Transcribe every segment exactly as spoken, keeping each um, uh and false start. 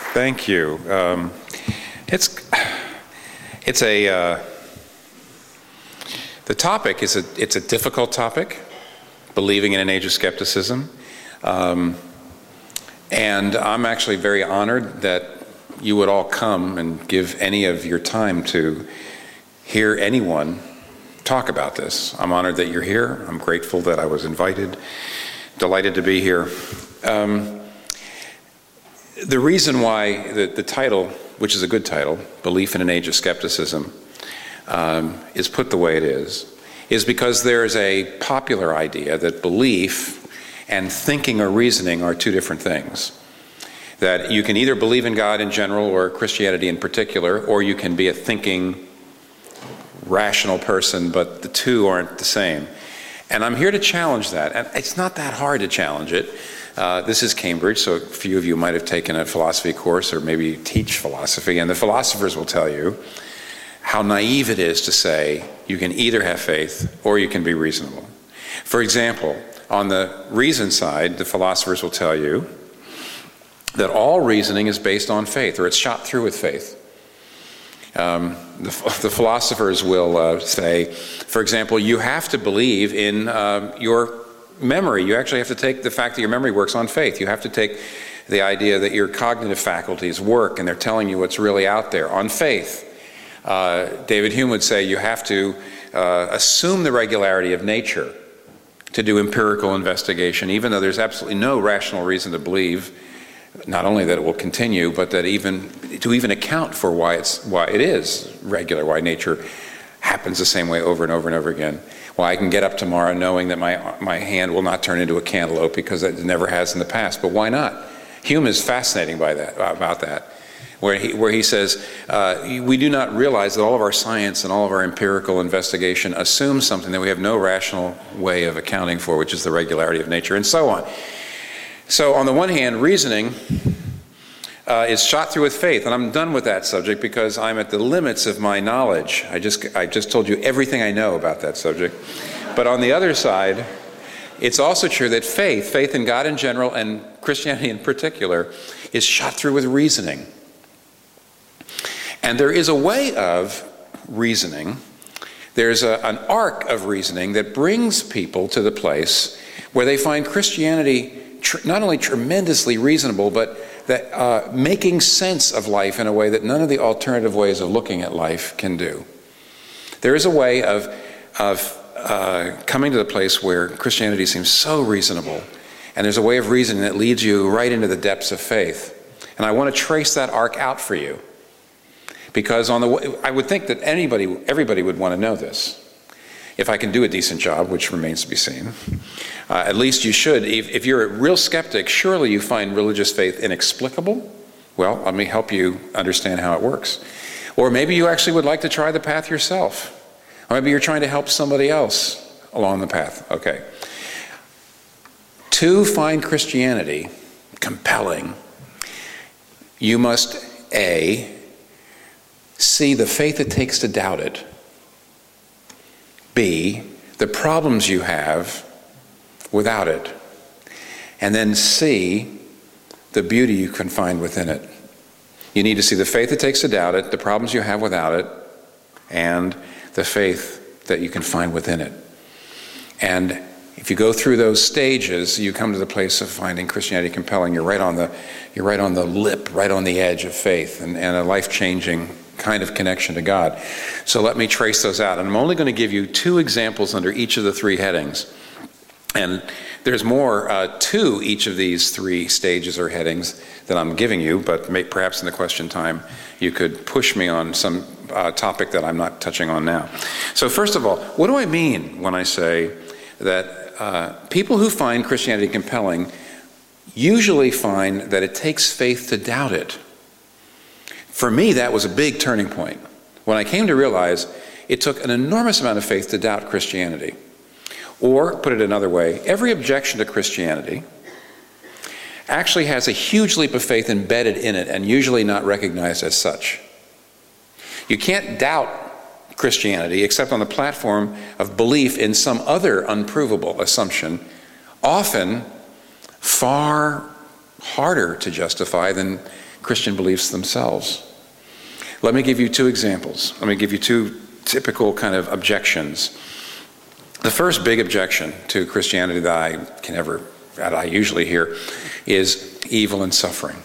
Thank you. Um, it's it's a uh, the topic is a it's a difficult topic, believing in an age of skepticism, um, and I'm actually very honored that you would all come and give any of your time to hear anyone talk about this. I'm honored that you're here. I'm grateful that I was invited. Delighted to be here. Um, the reason why the, the title, which is a good title, Belief in an Age of Skepticism, um, is put the way it is, is because there's a popular idea that belief and thinking or reasoning are two different things. That you can either believe in God in general or Christianity in particular, or you can be a thinking, rational person, but the two aren't the same. And I'm here to challenge that. And it's not that hard to challenge it. Uh, this is Cambridge, so a few of you might have taken a philosophy course or maybe teach philosophy, and the philosophers will tell you how naive it is to say you can either have faith or you can be reasonable. For example, on the reason side, the philosophers will tell you that all reasoning is based on faith, or it's shot through with faith. Um, the, the philosophers will uh, say, for example, you have to believe in uh, your memory. You actually have to take the fact that your memory works on faith. You have to take the idea that your cognitive faculties work and they're telling you what's really out there on faith. Uh, David Hume would say you have to uh, assume the regularity of nature to do empirical investigation, even though there's absolutely no rational reason to believe not only that it will continue, but that even to even account for why it's why it is regular, why nature happens the same way over and over and over again. Why I can get up tomorrow knowing that my my hand will not turn into a cantaloupe because it never has in the past. But why not? Hume is fascinating by that about that, where he where he says uh, we do not realize that all of our science and all of our empirical investigation assumes something that we have no rational way of accounting for, which is the regularity of nature, and so on. So on the one hand, reasoning uh, is shot through with faith, and I'm done with that subject because I'm at the limits of my knowledge. I just I just told you everything I know about that subject. But on the other side, it's also true that faith, faith in God in general and Christianity in particular, is shot through with reasoning. And there is a way of reasoning, there's a, an arc of reasoning that brings people to the place where they find Christianity Tr- not only tremendously reasonable, but that uh, making sense of life in a way that none of the alternative ways of looking at life can do. There is a way of, of uh, coming to the place where Christianity seems so reasonable, and there's a way of reasoning that leads you right into the depths of faith. And I want to trace that arc out for you, because on the way, I would think that anybody, everybody would want to know this. If I can do a decent job, which remains to be seen. Uh, at least you should. If, if you're a real skeptic, surely you find religious faith inexplicable. Well, let me help you understand how it works. Or maybe you actually would like to try the path yourself. Or maybe you're trying to help somebody else along the path. Okay. To find Christianity compelling, you must, A, see the faith it takes to doubt it. B, the problems you have without it. And then C, the beauty you can find within it. You need to see the faith it takes to doubt it, the problems you have without it, and the faith that you can find within it. And if you go through those stages, you come to the place of finding Christianity compelling. You're right on the, you're right on the lip, right on the edge of faith and, and a life-changing kind of connection to God. So let me trace those out. And I'm only going to give you two examples under each of the three headings. And there's more uh, to each of these three stages or headings that I'm giving you, but may, perhaps in the question time you could push me on some uh, topic that I'm not touching on now. So first of all, what do I mean when I say that uh, people who find Christianity compelling usually find that it takes faith to doubt it? For me, that was a big turning point. When I came to realize it took an enormous amount of faith to doubt Christianity. Or, put it another way, every objection to Christianity actually has a huge leap of faith embedded in it and usually not recognized as such. You can't doubt Christianity except on the platform of belief in some other unprovable assumption, often far harder to justify than Christian beliefs themselves. Let me give you two examples. Let me give you two typical kind of objections. The first big objection to Christianity that I can ever, that I usually hear, is evil and suffering.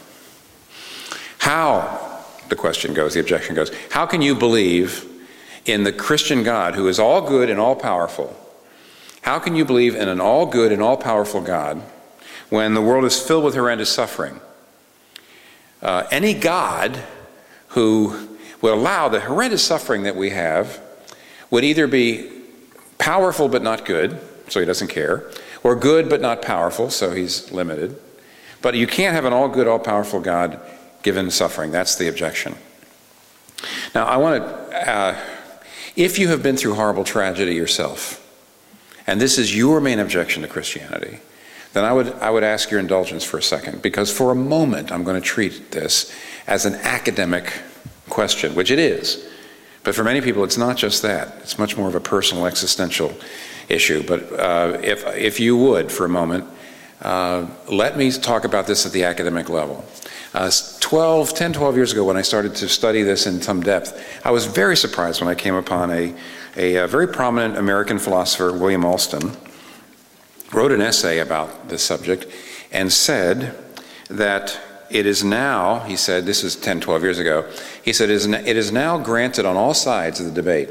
How, the question goes, the objection goes, how can you believe in the Christian God who is all good and all powerful? How can you believe in an all good and all powerful God when the world is filled with horrendous suffering? Uh, any God who would allow the horrendous suffering that we have would either be powerful but not good, so he doesn't care, or good but not powerful, so he's limited. But you can't have an all good, all powerful God given suffering. That's the objection. Now, I want to, uh, if you have been through horrible tragedy yourself, and this is your main objection to Christianity, then I would, I would ask your indulgence for a second, because for a moment I'm going to treat this as an academic question, which it is. But for many people, it's not just that. It's much more of a personal, existential issue. But uh, if, if you would, for a moment, uh, let me talk about this at the academic level. Uh, twelve, ten, twelve years ago, when I started to study this in some depth, I was very surprised when I came upon a, a, a very prominent American philosopher, William Alston, wrote an essay about this subject and said that it is now, he said, this is ten, twelve years ago, he said, it is now granted on all sides of the debate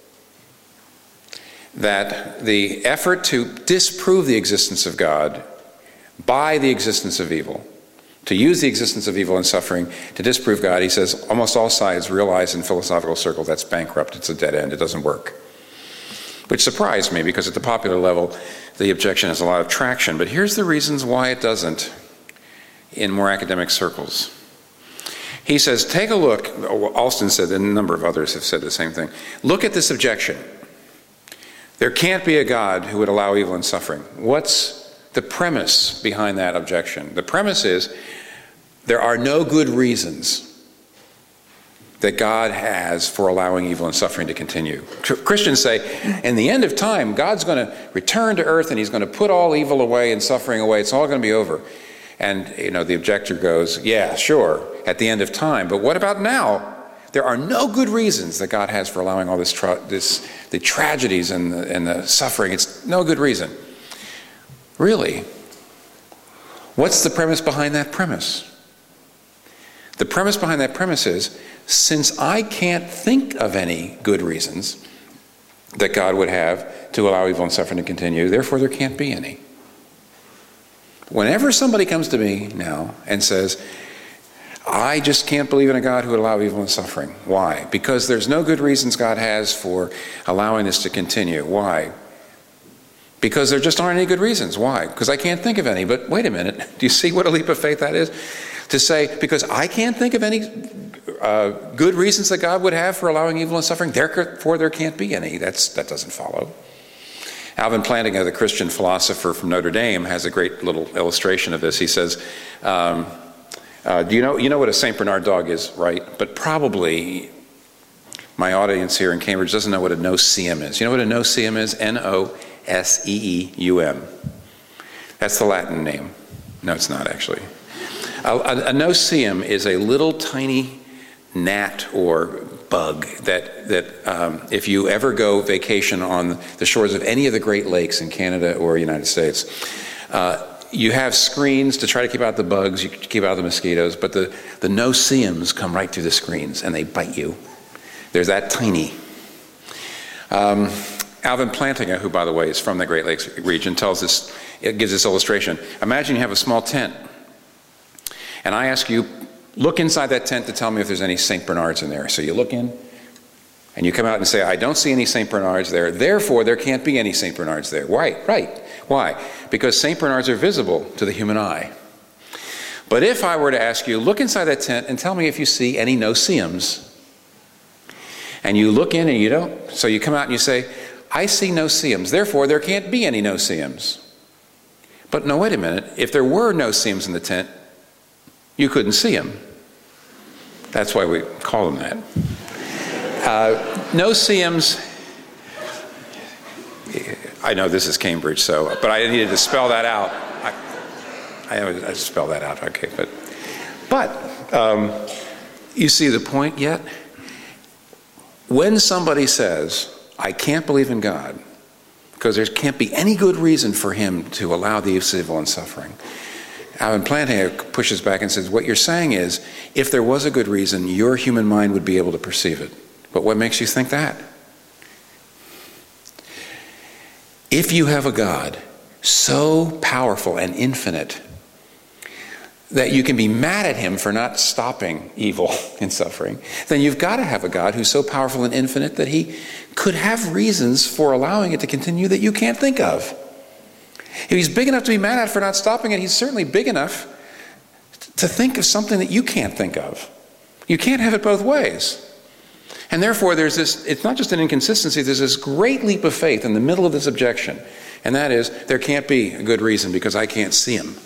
that the effort to disprove the existence of God by the existence of evil, to use the existence of evil and suffering to disprove God, he says, almost all sides realize in philosophical circles that's bankrupt, it's a dead end, it doesn't work. Which surprised me, because at the popular level, the objection has a lot of traction. But here's the reasons why it doesn't in more academic circles. He says, take a look, Alston said, and a number of others have said the same thing. Look at this objection. There can't be a God who would allow evil and suffering. What's the premise behind that objection? The premise is there are no good reasons that God has for allowing evil and suffering to continue. Christians say, in the end of time, God's going to return to earth and he's going to put all evil away and suffering away. It's all going to be over. And, you know, the objector goes, yeah, sure, at the end of time. But what about now? There are no good reasons that God has for allowing all this, tra- this the tragedies and the, and the suffering. It's no good reason. Really? What's the premise behind that premise? The premise behind that premise is, since I can't think of any good reasons that God would have to allow evil and suffering to continue, therefore there can't be any. Whenever somebody comes to me now and says, I just can't believe in a God who would allow evil and suffering. Why? Because there's no good reasons God has for allowing this to continue. Why? Because there just aren't any good reasons. Why? Because I can't think of any. But wait a minute. Do you see what a leap of faith that is? To say, because I can't think of any uh, good reasons that God would have for allowing evil and suffering, therefore there can't be any. That's, that doesn't follow. Alvin Plantinga, the Christian philosopher from Notre Dame, has a great little illustration of this. He says, um, uh, do you know, you know what a Saint Bernard dog is, right? But probably my audience here in Cambridge doesn't know what a no-see-um is. You know what a no-see-um is? N O S E E U M. That's the Latin name. No, it's not actually. A, a, a no-see-um is a little tiny gnat or bug that, that um, if you ever go vacation on the shores of any of the Great Lakes in Canada or United States, uh, you have screens to try to keep out the bugs, you keep out the mosquitoes, but the, the no-see-ums come right through the screens and they bite you. They're that tiny. Um, Alvin Plantinga, who by the way is from the Great Lakes region, tells this, it gives this illustration. Imagine you have a small tent and I ask you, look inside that tent to tell me if there's any Saint Bernards in there. So you look in, and you come out and say, I don't see any Saint Bernards there, therefore there can't be any Saint Bernards there. Why? Right. Why? Because Saint Bernards are visible to the human eye. But if I were to ask you, look inside that tent and tell me if you see any no-see-ums, and you look in and you don't, so you come out and you say, I see no-see-ums, therefore there can't be any no-see-ums. But no, wait a minute, if there were no-see-ums in the tent, you couldn't see them. That's why we call them that. Uh, no-see-ums, I know this is Cambridge, so, but I needed to spell that out. I, I, I spell that out, okay, but But um, you see the point yet? When somebody says, I can't believe in God, because there can't be any good reason for him to allow the evil and suffering, Alvin Plantinga pushes back and says, what you're saying is, if there was a good reason, your human mind would be able to perceive it. But what makes you think that? If you have a God so powerful and infinite that you can be mad at him for not stopping evil and suffering, then you've got to have a God who's so powerful and infinite that he could have reasons for allowing it to continue that you can't think of. If he's big enough to be mad at for not stopping it, he's certainly big enough to think of something that you can't think of. You can't have it both ways. And therefore, there's this, it's not just an inconsistency, there's this great leap of faith in the middle of this objection. And that is, there can't be a good reason because I can't see him.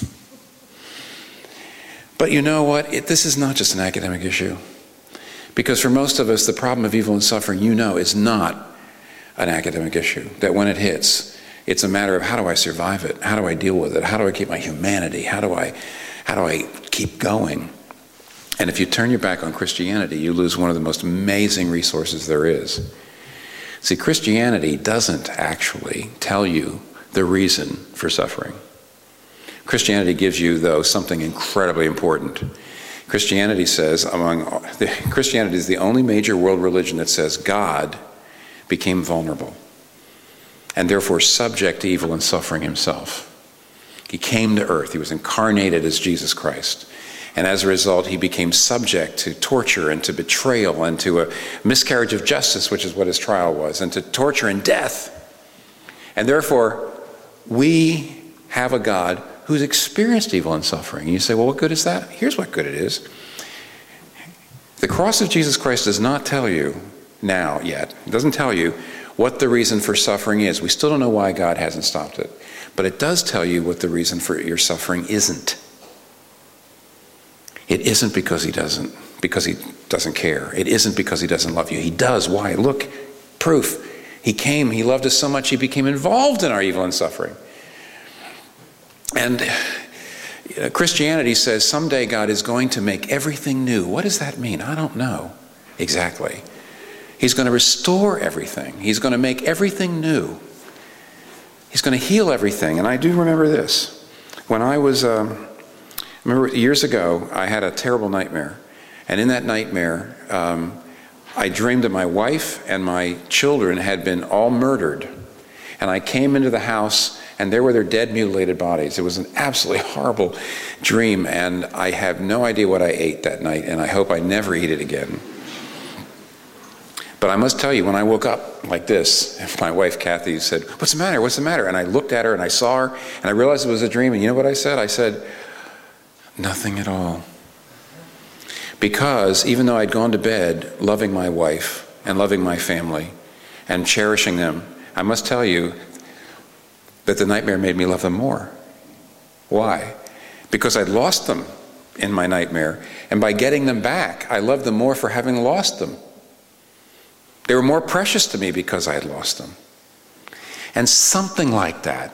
But you know what? It, this is not just an academic issue. Because for most of us, the problem of evil and suffering, you know, is not an academic issue. That when it hits, it's a matter of how do I survive it? How do I deal with it? How do I keep my humanity? How do I, how do I keep going? And if you turn your back on Christianity, you lose one of the most amazing resources there is. See, Christianity doesn't actually tell you the reason for suffering. Christianity gives you, though, something incredibly important. Christianity says, among the, Christianity is the only major world religion that says God became vulnerable and therefore subject to evil and suffering himself. He came to earth. He was incarnated as Jesus Christ. And as a result, he became subject to torture and to betrayal and to a miscarriage of justice, which is what his trial was, and to torture and death. And therefore, we have a God who's experienced evil and suffering. And you say, well, what good is that? Here's what good it is. The cross of Jesus Christ does not tell you now yet, it doesn't tell you what the reason for suffering is. We still don't know why God hasn't stopped it. But it does tell you what the reason for your suffering isn't. It isn't because he doesn't, because he doesn't care. It isn't because he doesn't love you. He does. Why? Look, proof. He came, he loved us so much, he became involved in our evil and suffering. And you know, Christianity says someday God is going to make everything new. What does that mean? I don't know exactly. He's going to restore everything. He's going to make everything new. He's going to heal everything. And I do remember this. When I was... Um, Remember, years ago, I had a terrible nightmare. And in that nightmare, um, I dreamed that my wife and my children had been all murdered. And I came into the house, and there were their dead, mutilated bodies. It was an absolutely horrible dream, and I have no idea what I ate that night, and I hope I never eat it again. But I must tell you, when I woke up like this, my wife, Kathy, said, "What's the matter? What's the matter?" And I looked at her, and I saw her, and I realized it was a dream. And you know what I said? I said, nothing at all. Because even though I'd gone to bed loving my wife and loving my family and cherishing them, I must tell you that the nightmare made me love them more. Why? Because I'd lost them in my nightmare, and by getting them back, I loved them more for having lost them. They were more precious to me because I had lost them. And something like that,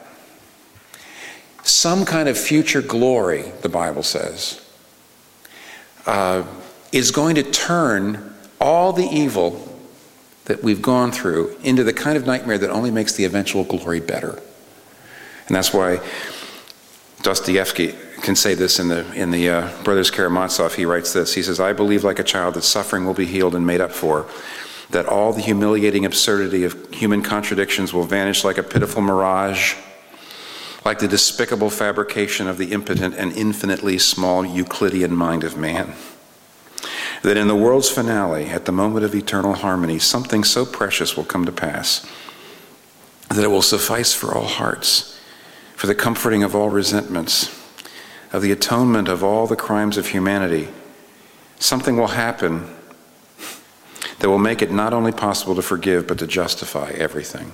some kind of future glory, the Bible says, uh, is going to turn all the evil that we've gone through into the kind of nightmare that only makes the eventual glory better. And that's why Dostoevsky can say this in the in the uh, Brothers Karamazov. He writes this. He says, "I believe like a child that suffering will be healed and made up for, that all the humiliating absurdity of human contradictions will vanish like a pitiful mirage, like the despicable fabrication of the impotent and infinitely small Euclidean mind of man. That in the world's finale, at the moment of eternal harmony, something so precious will come to pass, that it will suffice for all hearts, for the comforting of all resentments, of the atonement of all the crimes of humanity. Something will happen that will make it not only possible to forgive, but to justify everything."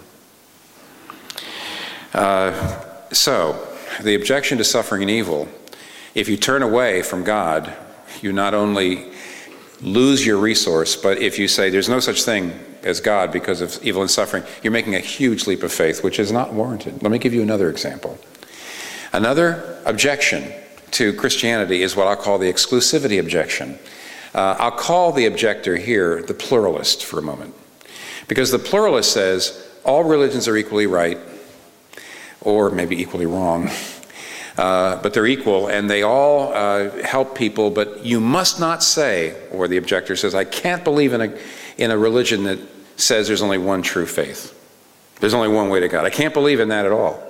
Uh, So, the objection to suffering and evil, if you turn away from God, you not only lose your resource, but if you say there's no such thing as God because of evil and suffering, you're making a huge leap of faith, which is not warranted. Let me give you another example. Another objection to Christianity is what I'll call the exclusivity objection. Uh, I'll call the objector here the pluralist for a moment. Because the pluralist says all religions are equally right, or maybe equally wrong, uh, but they're equal and they all uh, help people, but you must not say, or the objector says, I can't believe in a, in a religion that says there's only one true faith. There's only one way to God. I can't believe in that at all.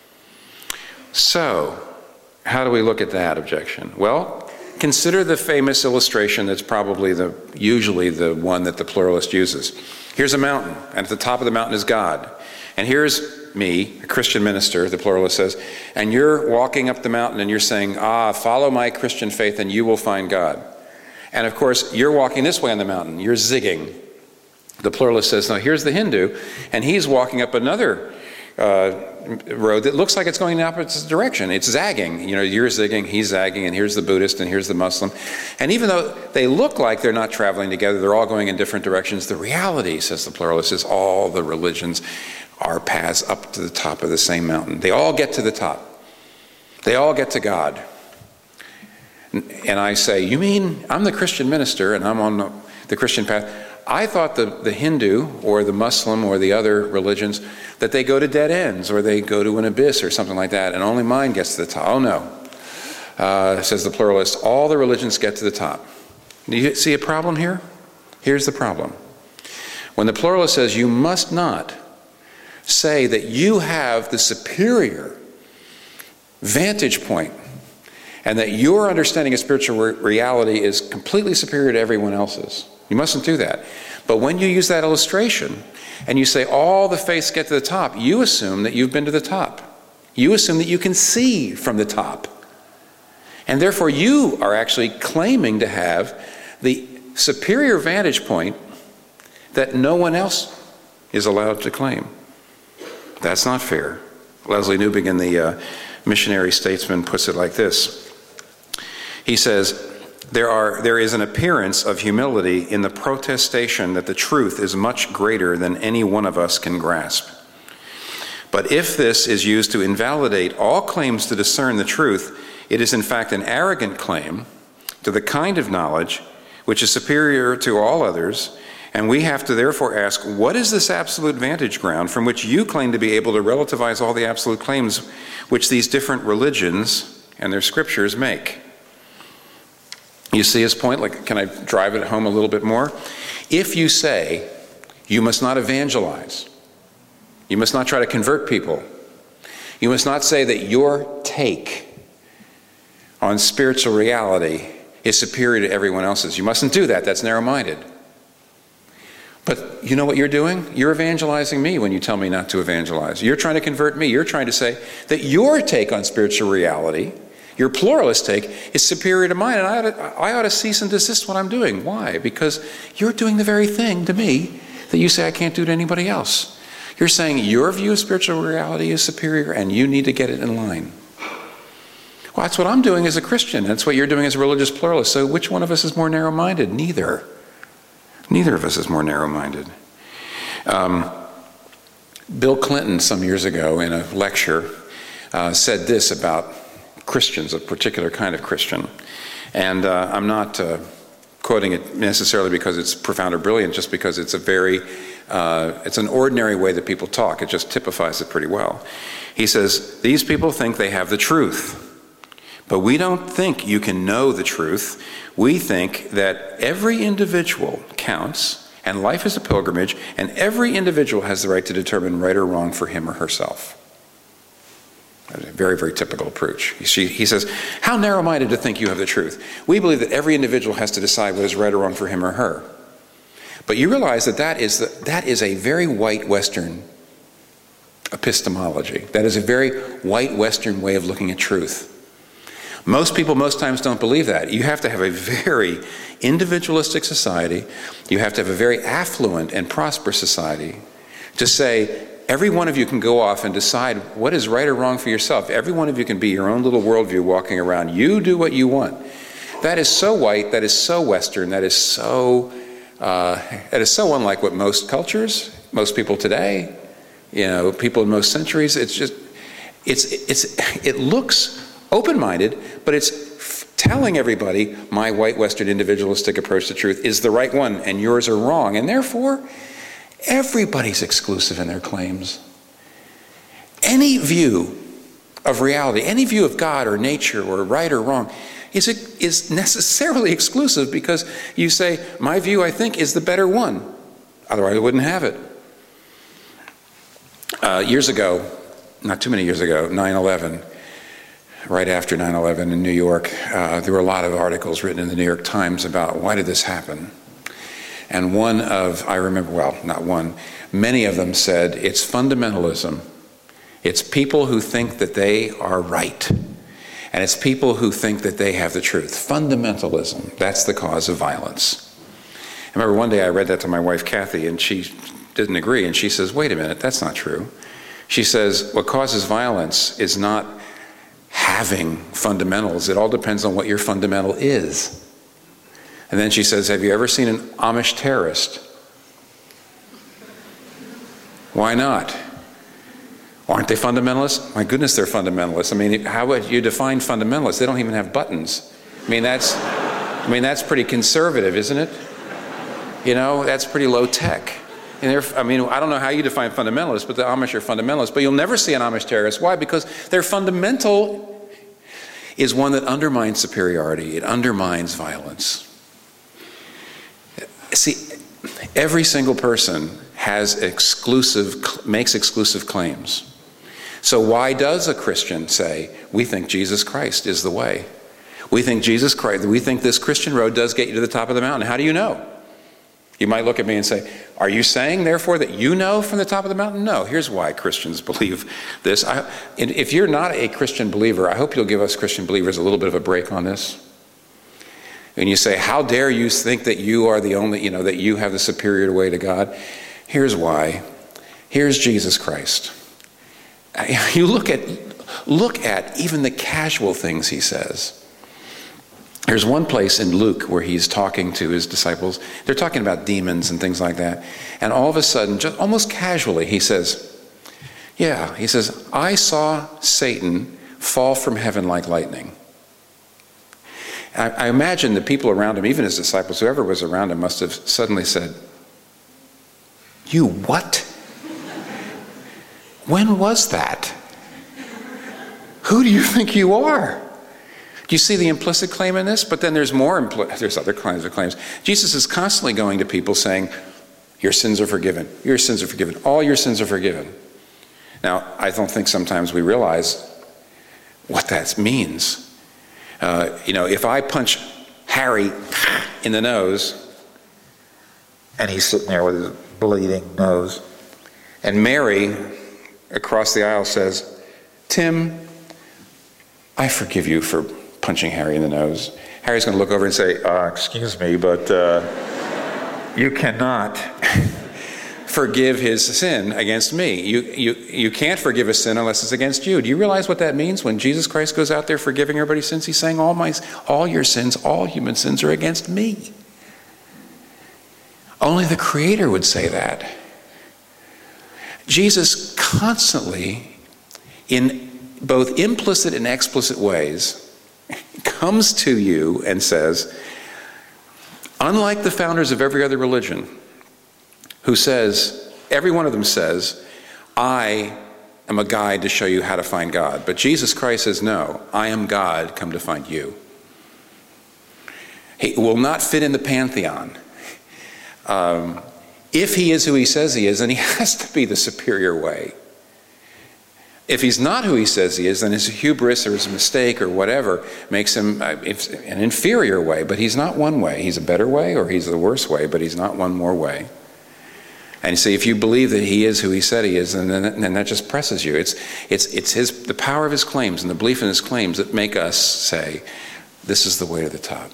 So, how do we look at that objection? Well, consider the famous illustration that's probably the usually the one that the pluralist uses. Here's a mountain, and at the top of the mountain is God. And here's me, a Christian minister, the pluralist says, and you're walking up the mountain and you're saying, ah, follow my Christian faith and you will find God. And of course, you're walking this way on the mountain. You're zigging. The pluralist says, now here's the Hindu, and he's walking up another uh, road that looks like it's going in the opposite direction. It's zagging. You know, you're zigging, he's zagging, and here's the Buddhist, and here's the Muslim. And even though they look like they're not traveling together, they're all going in different directions. The reality, says the pluralist, is all the religions are paths up to the top of the same mountain. They all get to the top. They all get to God. And I say, you mean I'm the Christian minister and I'm on the, the Christian path? I thought the, the Hindu or the Muslim or the other religions, that they go to dead ends or they go to an abyss or something like that, and only mine gets to the top. Oh no, uh, says the pluralist, all the religions get to the top. Do you see a problem here? Here's the problem. When the pluralist says you must not say that you have the superior vantage point and that your understanding of spiritual re- reality is completely superior to everyone else's. You mustn't do that. But when you use that illustration and you say all the faiths get to the top, you assume that you've been to the top. You assume that you can see from the top. And therefore you are actually claiming to have the superior vantage point that no one else is allowed to claim. That's not fair. Leslie Newbigin, the uh, missionary statesman, puts it like this. He says, There are there is an appearance of humility in the protestation that the truth is much greater than any one of us can grasp. But if this is used to invalidate all claims to discern the truth, it is in fact an arrogant claim to the kind of knowledge which is superior to all others, and we have to therefore ask, what is this absolute vantage ground from which you claim to be able to relativize all the absolute claims which these different religions and their scriptures make? You see his point? Like, can I drive it home a little bit more? If you say you must not evangelize, you must not try to convert people, you must not say that your take on spiritual reality is superior to everyone else's. You mustn't do that. That's narrow-minded. But you know what you're doing? You're evangelizing me when you tell me not to evangelize. You're trying to convert me. You're trying to say that your take on spiritual reality, your pluralist take, is superior to mine, and I ought to, I ought to cease and desist what I'm doing. Why? Because you're doing the very thing to me that you say I can't do to anybody else. You're saying your view of spiritual reality is superior and you need to get it in line. Well, that's what I'm doing as a Christian. That's what you're doing as a religious pluralist. So which one of us is more narrow-minded? Neither. Neither of us is more narrow-minded. Um, Bill Clinton, some years ago in a lecture, uh, said this about Christians, a particular kind of Christian. And uh, I'm not uh, quoting it necessarily because it's profound or brilliant, just because it's a very, uh, it's an ordinary way that people talk. It just typifies it pretty well. He says, these people think they have the truth, but we don't think you can know the truth. We think that every individual counts, and life is a pilgrimage, and every individual has the right to determine right or wrong for him or herself. A very, very typical approach. He, he says, how narrow-minded to think you have the truth. We believe that every individual has to decide what is right or wrong for him or her. But you realize that that is, the, that is a very white Western epistemology. That is a very white Western way of looking at truth. Most people most times don't believe that. You have to have a very individualistic society. You have to have a very affluent and prosperous society to say, every one of you can go off and decide what is right or wrong for yourself. Every one of you can be your own little worldview walking around. You do what you want. That is so white, that is so Western, that is so, uh, that is so unlike what most cultures, most people today, you know, people in most centuries, it's just, it's, it's, it looks open-minded, but it's f- telling everybody my white Western individualistic approach to truth is the right one and yours are wrong. And therefore, everybody's exclusive in their claims. Any view of reality, any view of God or nature or right or wrong is, is necessarily exclusive because you say, my view, I think, is the better one. Otherwise, I wouldn't have it. Uh, years ago, not too many years ago, nine eleven, right after nine eleven in New York, uh, there were a lot of articles written in the New York Times about why did this happen? And one of, I remember, well, not one, many of them said, it's fundamentalism. It's people who think that they are right. And it's people who think that they have the truth. Fundamentalism, that's the cause of violence. I remember one day I read that to my wife, Kathy, and she didn't agree. And she says, wait a minute, that's not true. She says, what causes violence is not having fundamentals. It all depends on what your fundamental is. And then she says, have you ever seen an Amish terrorist? Why not? Aren't they fundamentalists? My goodness, they're fundamentalists. I mean, how would you define fundamentalists? They don't even have buttons. I mean, that's, I mean, that's pretty conservative, isn't it? You know, that's pretty low tech. And they're, I mean, I don't know how you define fundamentalists, but the Amish are fundamentalists. But you'll never see an Amish terrorist. Why? Because their fundamental is one that undermines superiority. It undermines violence. See, every single person has exclusive, makes exclusive claims. So why does a Christian say, we think Jesus Christ is the way? We think Jesus Christ, we think this Christian road does get you to the top of the mountain. How do you know? You might look at me and say, are you saying, therefore, that you know from the top of the mountain? No, here's why Christians believe this. I, if you're not a Christian believer, I hope you'll give us Christian believers a little bit of a break on this. And you say, how dare you think that you are the only, you know, that you have the superior way to God? Here's why. Here's Jesus Christ. You look at, look at even the casual things he says. There's one place in Luke where he's talking to his disciples. They're talking about demons and things like that. And all of a sudden, just almost casually, he says, yeah, he says, I saw Satan fall from heaven like lightning. I, I imagine the people around him, even his disciples, whoever was around him, must have suddenly said, you what? When was that? Who do you think you are? Do you see the implicit claim in this? But then there's more, impl- there's other kinds of claims. Jesus is constantly going to people saying, your sins are forgiven. Your sins are forgiven. All your sins are forgiven. Now, I don't think sometimes we realize what that means. Uh, you know, if I punch Harry in the nose, and he's sitting there with his bleeding nose, and Mary across the aisle says, Tim, I forgive you for punching Harry in the nose. Harry's going to look over and say, uh, excuse me, but uh, you cannot forgive his sin against me. You, you, you can't forgive a sin unless it's against you. Do you realize what that means when Jesus Christ goes out there forgiving everybody's sins? He's saying all my, all your sins, all human sins are against me. Only the Creator would say that. Jesus constantly, in both implicit and explicit ways, comes to you and says, unlike the founders of every other religion, who says, every one of them says, I am a guide to show you how to find God. But Jesus Christ says, no, I am God, come to find you. He will not fit in the pantheon. Um, if he is who he says he is, then he has to be the superior way. If he's not who he says he is, then his hubris or his mistake or whatever makes him uh, an inferior way. But he's not one way. He's a better way or he's the worse way, but he's not one more way. And you see, if you believe that he is who he said he is, then, then, then that just presses you. It's, it's, it's his, the power of his claims and the belief in his claims that make us say, this is the way to the top.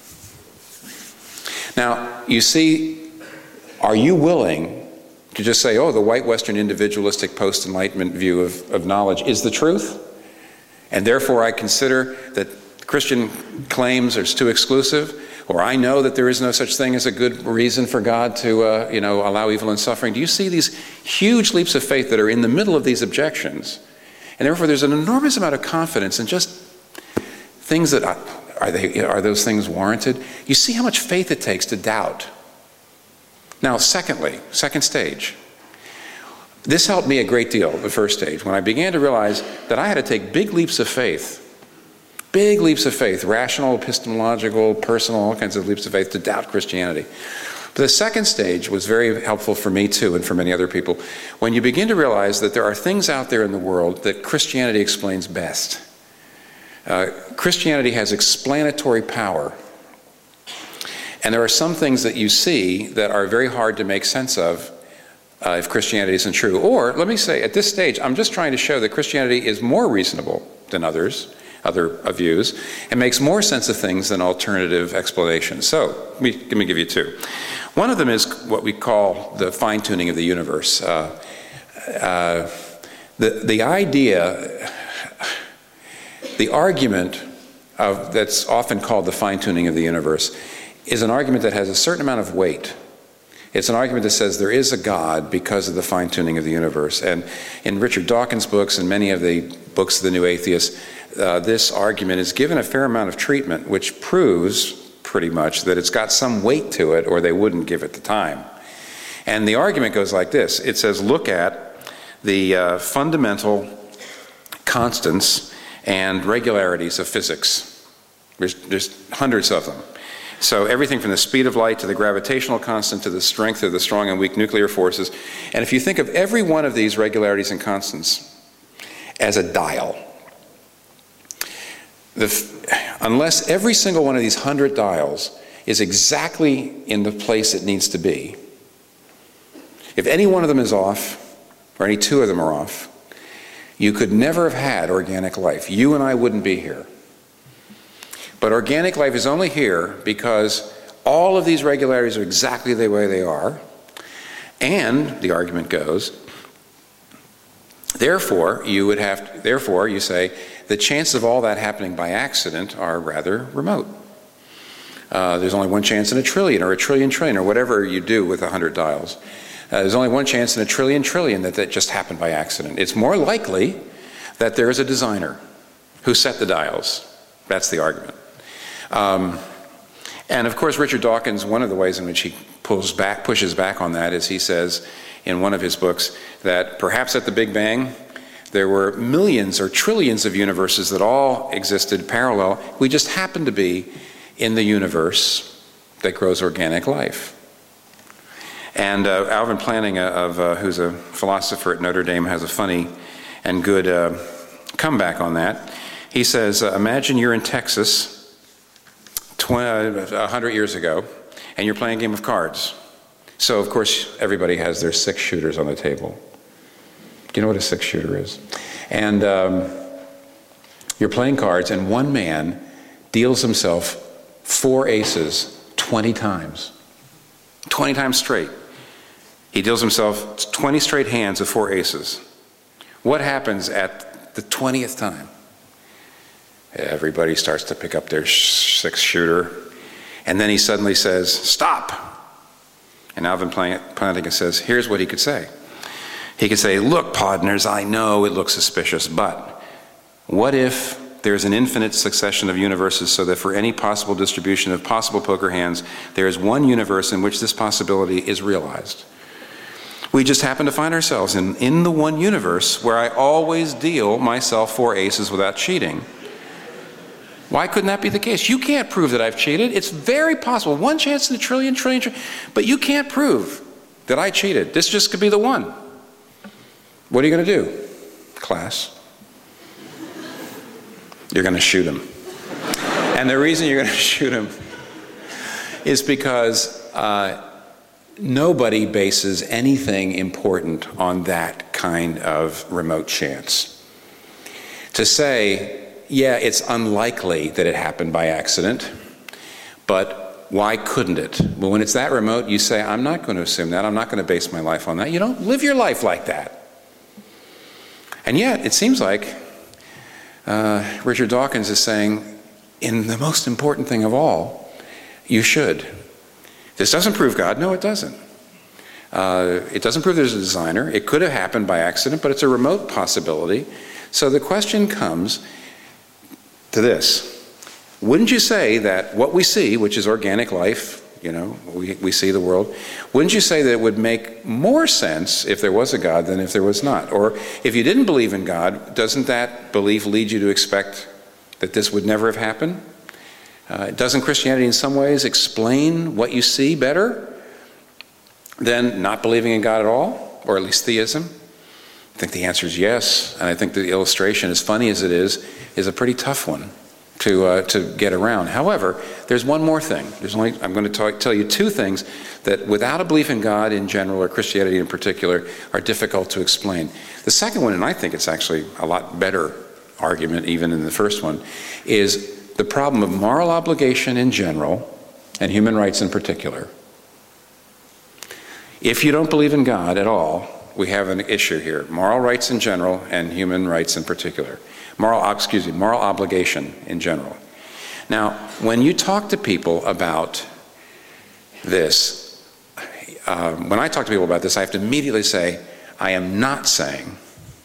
Now, you see, are you willing to just say, oh, the white Western individualistic post-enlightenment view of, of knowledge is the truth, and therefore I consider that Christian claims are too exclusive, or I know that there is no such thing as a good reason for God to uh, you know, allow evil and suffering? Do you see these huge leaps of faith that are in the middle of these objections? And therefore there's an enormous amount of confidence in just things that, are, they, are those things warranted? You see how much faith it takes to doubt. Now, secondly, second stage. This helped me a great deal, the first stage, when I began to realize that I had to take big leaps of faith, big leaps of faith, rational, epistemological, personal, all kinds of leaps of faith to doubt Christianity. But the second stage was very helpful for me too, and for many other people, when you begin to realize that there are things out there in the world that Christianity explains best. Uh, Christianity has explanatory power. And there are some things that you see that are very hard to make sense of uh, if Christianity isn't true. Or, let me say, at this stage, I'm just trying to show that Christianity is more reasonable than others, other uh, views, and makes more sense of things than alternative explanations. So, let me, let me give you two. One of them is what we call the fine-tuning of the universe. Uh, uh, the, the idea, the argument of, that's often called the fine-tuning of the universe is an argument that has a certain amount of weight. It's an argument that says there is a God because of the fine-tuning of the universe. And in Richard Dawkins' books and many of the books of the New Atheists, uh, this argument is given a fair amount of treatment, which proves pretty much that it's got some weight to it, or they wouldn't give it the time. And the argument goes like this. It says, look at the uh, fundamental constants and regularities of physics. There's, there's hundreds of them. So everything from the speed of light to the gravitational constant to the strength of the strong and weak nuclear forces. And if you think of every one of these regularities and constants as a dial, the, unless every single one of these hundred dials is exactly in the place it needs to be, if any one of them is off, or any two of them are off, you could never have had organic life. You and I wouldn't be here. But organic life is only here because all of these regularities are exactly the way they are. And, the argument goes, therefore, you would have to, therefore, you say, the chances of all that happening by accident are rather remote. Uh, there's only one chance in a trillion, or a trillion trillion, or whatever you do with a hundred dials. Uh, there's only one chance in a trillion trillion that that just happened by accident. It's more likely that there is a designer who set the dials. That's the argument. Um, and of course, Richard Dawkins, one of the ways in which he pulls back, pushes back on that is he says in one of his books that perhaps at the Big Bang, there were millions or trillions of universes that all existed parallel. We just happened to be in the universe that grows organic life. And uh, Alvin Plantinga, of, uh, who's a philosopher at Notre Dame, has a funny and good uh, comeback on that. He says, uh, imagine you're in Texas a hundred years ago, and you're playing a game of cards. So, of course, everybody has their six shooters on the table. Do you know what a six shooter is? And um, you're playing cards, and one man deals himself four aces twenty times. twenty times straight. He deals himself twenty straight hands of four aces. What happens at the twentieth time? Everybody starts to pick up their six shooter, and then he suddenly says, stop. And Alvin Plantinga says, here's what he could say. He could say, look, Podners, I know it looks suspicious, but what if there's an infinite succession of universes so that for any possible distribution of possible poker hands, there is one universe in which this possibility is realized? We just happen to find ourselves in, in the one universe where I always deal myself four aces without cheating. Why couldn't that be the case? You can't prove that I've cheated. It's very possible. One chance in a trillion, trillion, trillion. But you can't prove that I cheated. This just could be the one. What are you going to do, class? You're going to shoot him. And the reason you're going to shoot him is because uh, nobody bases anything important on that kind of remote chance. To say, yeah, it's unlikely that it happened by accident, but why couldn't it? Well, when it's that remote, you say, I'm not going to assume that. I'm not going to base my life on that. You don't live your life like that. And yet, it seems like uh, Richard Dawkins is saying, in the most important thing of all, you should. This doesn't prove God. No, it doesn't. Uh, it doesn't prove there's a designer. It could have happened by accident, but it's a remote possibility. So the question comes to this. wouldn't you say that what we see, which is organic life, you know, we, we see the world, wouldn't you say that it would make more sense if there was a God than if there was not? Or if you didn't believe in God, doesn't that belief lead you to expect that this would never have happened? Uh, doesn't Christianity in some ways explain what you see better than not believing in God at all, or at least theism? I think the answer is yes, and I think the illustration, as funny as it is, is a pretty tough one to uh, to get around. However, there's one more thing. There's only I'm going to talk, tell you two things that, without a belief in God in general, or Christianity in particular, are difficult to explain. The second one, and I think it's actually a lot better argument even than the first one, is the problem of moral obligation in general and human rights in particular. If you don't believe in God at all, we have an issue here. Moral rights in general and human rights in particular. Moral, excuse me, moral obligation in general. Now, when you talk to people about this, uh, when I talk to people about this, I have to immediately say, I am not saying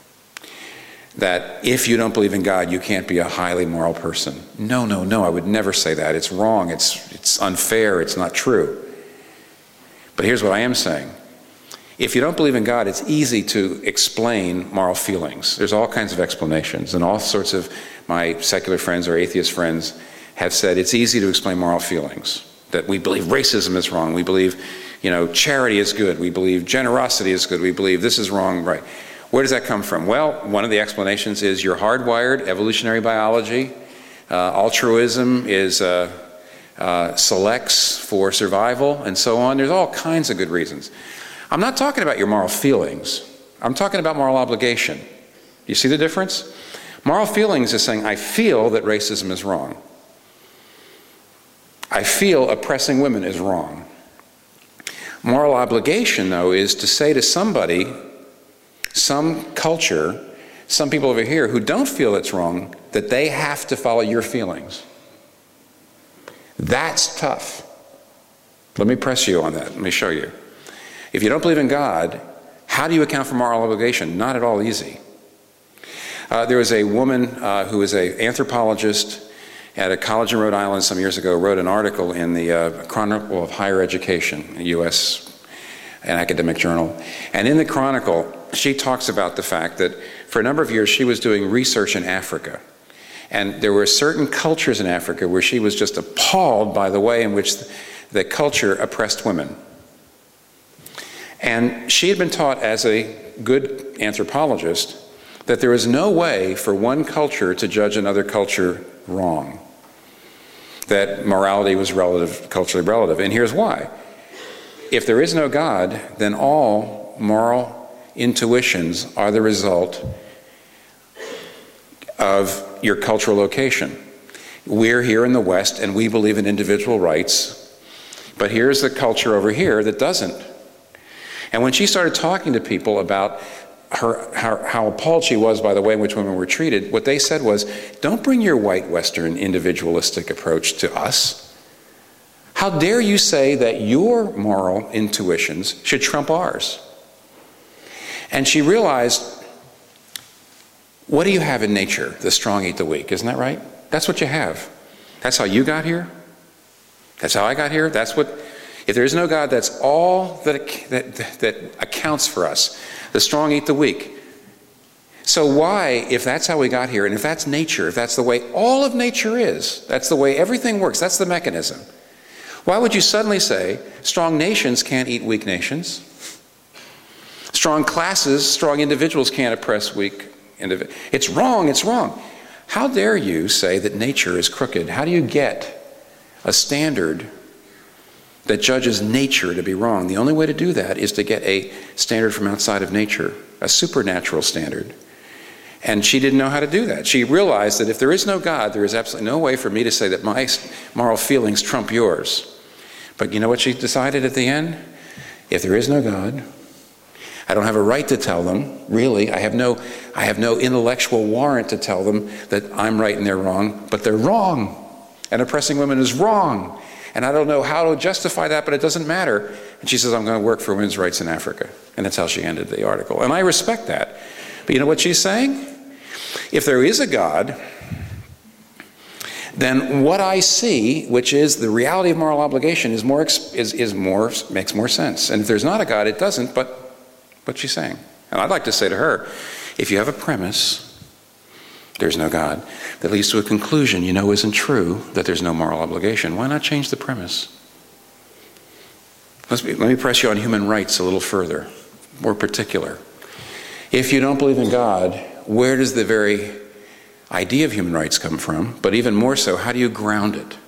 that if you don't believe in God, you can't be a highly moral person. No, no, no, I would never say that. It's wrong, it's, it's unfair, it's not true. But here's what I am saying. If you don't believe in God, it's easy to explain moral feelings. There's all kinds of explanations, and all sorts of my secular friends or atheist friends have said it's easy to explain moral feelings. That we believe racism is wrong, we believe, you know, charity is good, we believe generosity is good, we believe this is wrong, right. Where does that come from? Well, one of the explanations is you're hardwired, evolutionary biology. Uh, altruism is uh, uh, selects for survival, and so on. There's all kinds of good reasons. I'm not talking about your moral feelings. I'm talking about moral obligation. You see the difference? Moral feelings is saying, I feel that racism is wrong. I feel oppressing women is wrong. Moral obligation, though, is to say to somebody, some culture, some people over here who don't feel it's wrong, that they have to follow your feelings. That's tough. Let me press you on that. Let me show you. If you don't believe in God, how do you account for moral obligation? Not at all easy. Uh, there was a woman uh, who was an anthropologist at a college in Rhode Island some years ago, wrote an article in the uh, Chronicle of Higher Education, a U S an academic journal. And in the Chronicle, she talks about the fact that for a number of years she was doing research in Africa. And there were certain cultures in Africa where she was just appalled by the way in which the culture oppressed women. And she had been taught as a good anthropologist that there is no way for one culture to judge another culture wrong. That morality was relative, culturally relative. And here's why. If there is no God, then all moral intuitions are the result of your cultural location. We're here in the West and we believe in individual rights, but here's the culture over here that doesn't. And when she started talking to people about her, how, how appalled she was by the way in which women were treated, what they said was, don't bring your white Western individualistic approach to us. How dare you say that your moral intuitions should trump ours? And she realized, what do you have in nature? The strong eat the weak, isn't that right? That's what you have. That's how you got here. That's how I got here. That's what, if there is no God, that's all that, that, that accounts for us. The strong eat the weak. So why, if that's how we got here, and if that's nature, if that's the way all of nature is, that's the way everything works, that's the mechanism, why would you suddenly say strong nations can't eat weak nations? Strong classes, strong individuals can't oppress weak individuals. It's wrong, it's wrong. How dare you say that nature is crooked? How do you get a standard that judges nature to be wrong? The only way to do that is to get a standard from outside of nature, a supernatural standard. And she didn't know how to do that. She realized that if there is no God, there is absolutely no way for me to say that my moral feelings trump yours. But you know what she decided at the end? If there is no God, I don't have a right to tell them, really. I have no, I have no intellectual warrant to tell them that I'm right and they're wrong, but they're wrong. And oppressing women is wrong. And I don't know how to justify that, but it doesn't matter. And she says, I'm going to work for women's rights in Africa. And that's how she ended the article. And I respect that. But you know what she's saying? If there is a God, then what I see, which is the reality of moral obligation, is more is is more makes more sense. And if there's not a God, it doesn't. But what she's saying, and I'd like to say to her, if you have a premise, there's no God, that leads to a conclusion you know isn't true, that there's no moral obligation, why not change the premise? Let's be, let me press you on human rights a little further, more particular. If you don't believe in God, where does the very idea of human rights come from? But even more so, how do you ground it?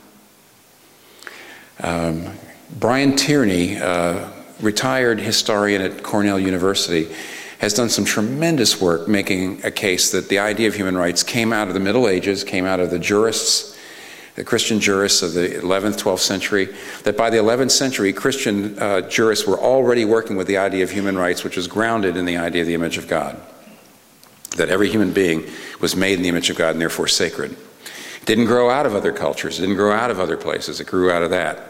Um, Brian Tierney, uh, retired historian at Cornell University, has done some tremendous work making a case that the idea of human rights came out of the Middle Ages, came out of the jurists, the Christian jurists of the eleventh, twelfth century, that by the eleventh century, Christian uh, jurists were already working with the idea of human rights, which was grounded in the idea of the image of God. That every human being was made in the image of God and therefore sacred. It didn't grow out of other cultures. It didn't grow out of other places. It grew out of that.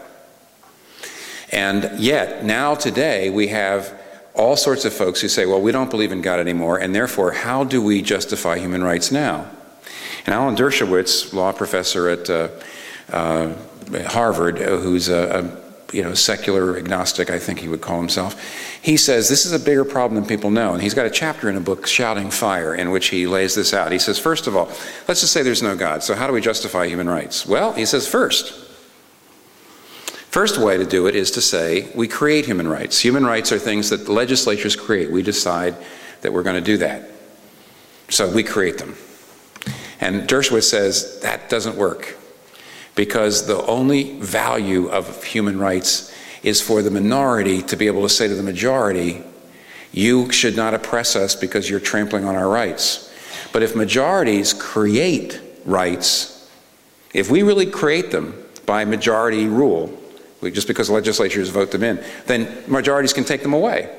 And yet, now today, we have all sorts of folks who say, well, we don't believe in God anymore, and therefore, how do we justify human rights now? And Alan Dershowitz, law professor at uh, uh, Harvard, who's a, a you know secular agnostic, I think he would call himself, he says this is a bigger problem than people know. And he's got a chapter in a book, Shouting Fire, in which he lays this out. He says, first of all, let's just say there's no God. So how do we justify human rights? Well, he says, first, first way to do it is to say we create human rights. Human rights are things that the legislatures create. We decide that we're going to do that. So we create them. And Dershowitz says that doesn't work, because the only value of human rights is for the minority to be able to say to the majority, you should not oppress us because you're trampling on our rights. But if majorities create rights, if we really create them by majority rule, just because legislatures vote them in, then majorities can take them away.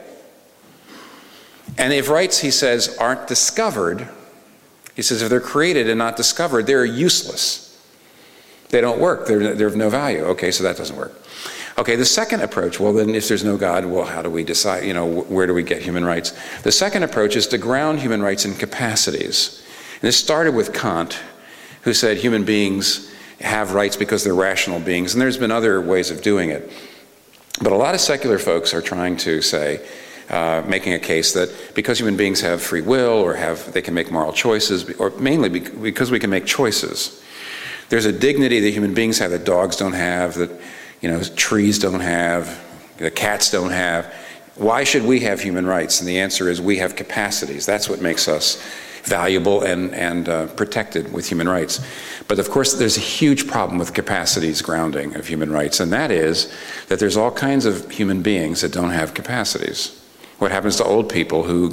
And if rights, he says, aren't discovered, he says if they're created and not discovered, they're useless. They don't work. They're, they're of no value. Okay, so that doesn't work. Okay, the second approach, well then if there's no God, well how do we decide, you know, where do we get human rights? The second approach is to ground human rights in capacities. And this started with Kant, who said human beings have rights because they're rational beings, and there's been other ways of doing it. But a lot of secular folks are trying to say, Uh, making a case that because human beings have free will, or have they can make moral choices, or mainly because we can make choices. There's a dignity that human beings have that dogs don't have, that you know trees don't have, that cats don't have. Why should we have human rights? And the answer is we have capacities. That's what makes us valuable and, and uh, protected with human rights. But of course there's a huge problem with capacities grounding of human rights, and that is that there's all kinds of human beings that don't have capacities. What happens to old people who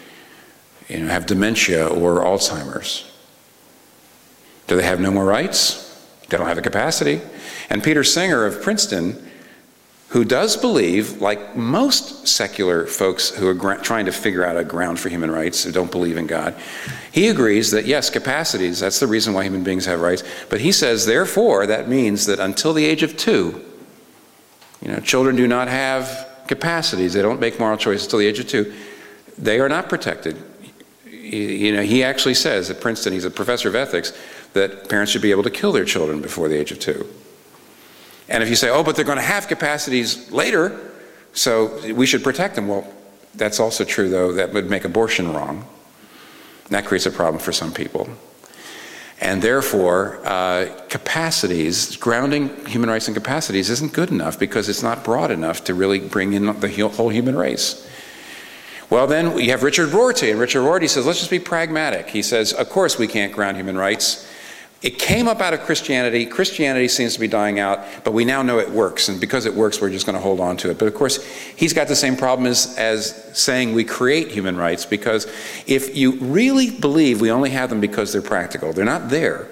you know, have dementia or Alzheimer's? Do they have no more rights? They don't have the capacity. And Peter Singer of Princeton, who does believe, like most secular folks who are gra- trying to figure out a ground for human rights, who don't believe in God, he agrees that yes, capacities, that's the reason why human beings have rights. But he says, therefore, that means that until the age of two, you know, children do not have capacities. They don't make moral choices until the age of two. They are not protected. You know, he actually says at Princeton, he's a professor of ethics, that parents should be able to kill their children before the age of two. And if you say, oh, but they're going to have capacities later, so we should protect them. Well, that's also true, though. That would make abortion wrong. That creates a problem for some people. And therefore, uh, capacities, grounding human rights in capacities isn't good enough, because it's not broad enough to really bring in the whole human race. Well, then you have Richard Rorty, and Richard Rorty says, let's just be pragmatic. He says, of course we can't ground human rights. It came up out of Christianity. Christianity seems to be dying out, but we now know it works, and because it works, we're just going to hold on to it. But of course, he's got the same problem as, as saying we create human rights, because if you really believe we only have them because they're practical, they're not there.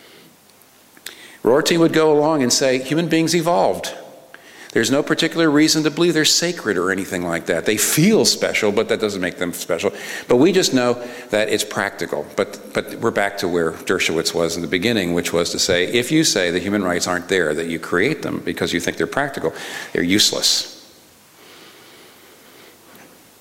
Rorty would go along and say human beings evolved. There's no particular reason to believe they're sacred or anything like that. They feel special, but that doesn't make them special. But we just know that it's practical. But but we're back to where Dershowitz was in the beginning, which was to say, if you say the human rights aren't there, that you create them because you think they're practical, they're useless.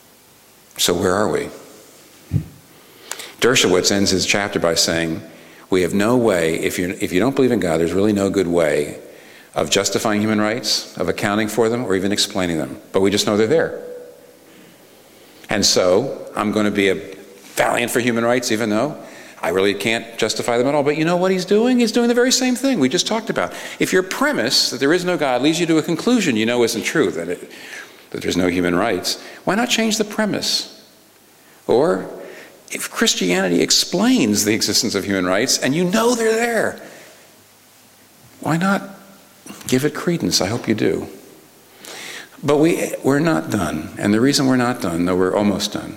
So where are we? Dershowitz ends his chapter by saying, We have no way, if you if you don't believe in God, there's really no good way of justifying human rights, of accounting for them, or even explaining them. But we just know they're there. And so I'm going to be a valiant for human rights, even though I really can't justify them at all. But you know what he's doing? He's doing the very same thing we just talked about. If your premise that there is no God leads you to a conclusion you know isn't true, that, it, that there's no human rights, why not change the premise? Or if Christianity explains the existence of human rights and you know they're there, why not give it credence? I hope you do. But we, we're not done. And the reason we're not done, though we're almost done,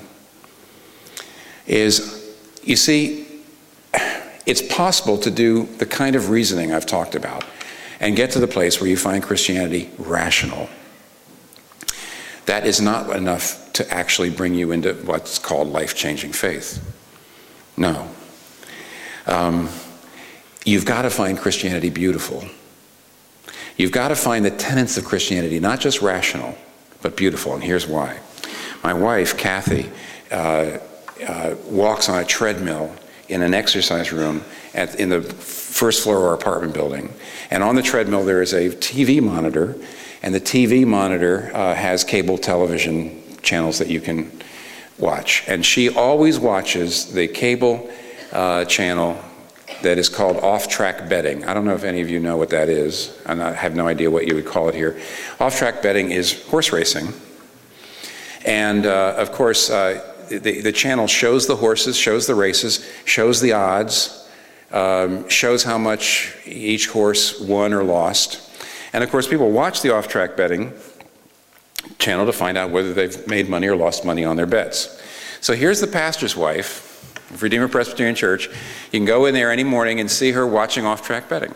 is, you see, it's possible to do the kind of reasoning I've talked about and get to the place where you find Christianity rational. That is not enough to actually bring you into what's called life-changing faith. No. Um, you've got to find Christianity beautiful. You've got to find the tenets of Christianity, not just rational, but beautiful, and here's why. My wife, Kathy, uh, uh, walks on a treadmill in an exercise room at, in the first floor of our apartment building. And on the treadmill there is a T V monitor, and the T V monitor uh, has cable television channels that you can watch. And she always watches the cable uh, channel that is called off-track betting. I don't know if any of you know what that is. I have no idea what you would call it here. Off-track betting is horse racing. And uh, of course, uh, The, the channel shows the horses, shows the races, shows the odds, um, shows how much each horse won or lost. And of course, people watch the off-track betting channel to find out whether they've made money or lost money on their bets. So here's the pastor's wife of Redeemer Presbyterian Church. You can go in there any morning and see her watching off-track betting.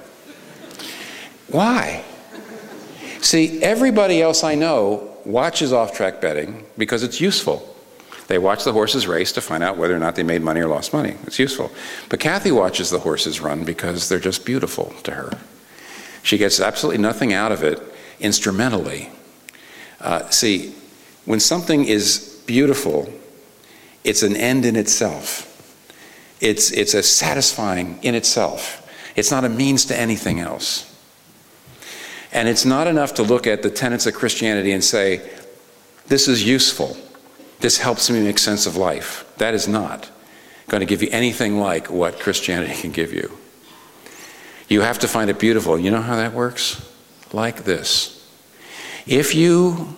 Why? See, everybody else I know watches off-track betting because it's useful. They watch the horses race to find out whether or not they made money or lost money. It's useful. But Kathy watches the horses run because they're just beautiful to her. She gets absolutely nothing out of it instrumentally. Uh, see, when something is beautiful, it's an end in itself. It's, it's a satisfying in itself. It's not a means to anything else. And it's not enough to look at the tenets of Christianity and say, this is useful. This helps me make sense of life. That is not going to give you anything like what Christianity can give you. You have to find it beautiful. You know how that works? Like this. If you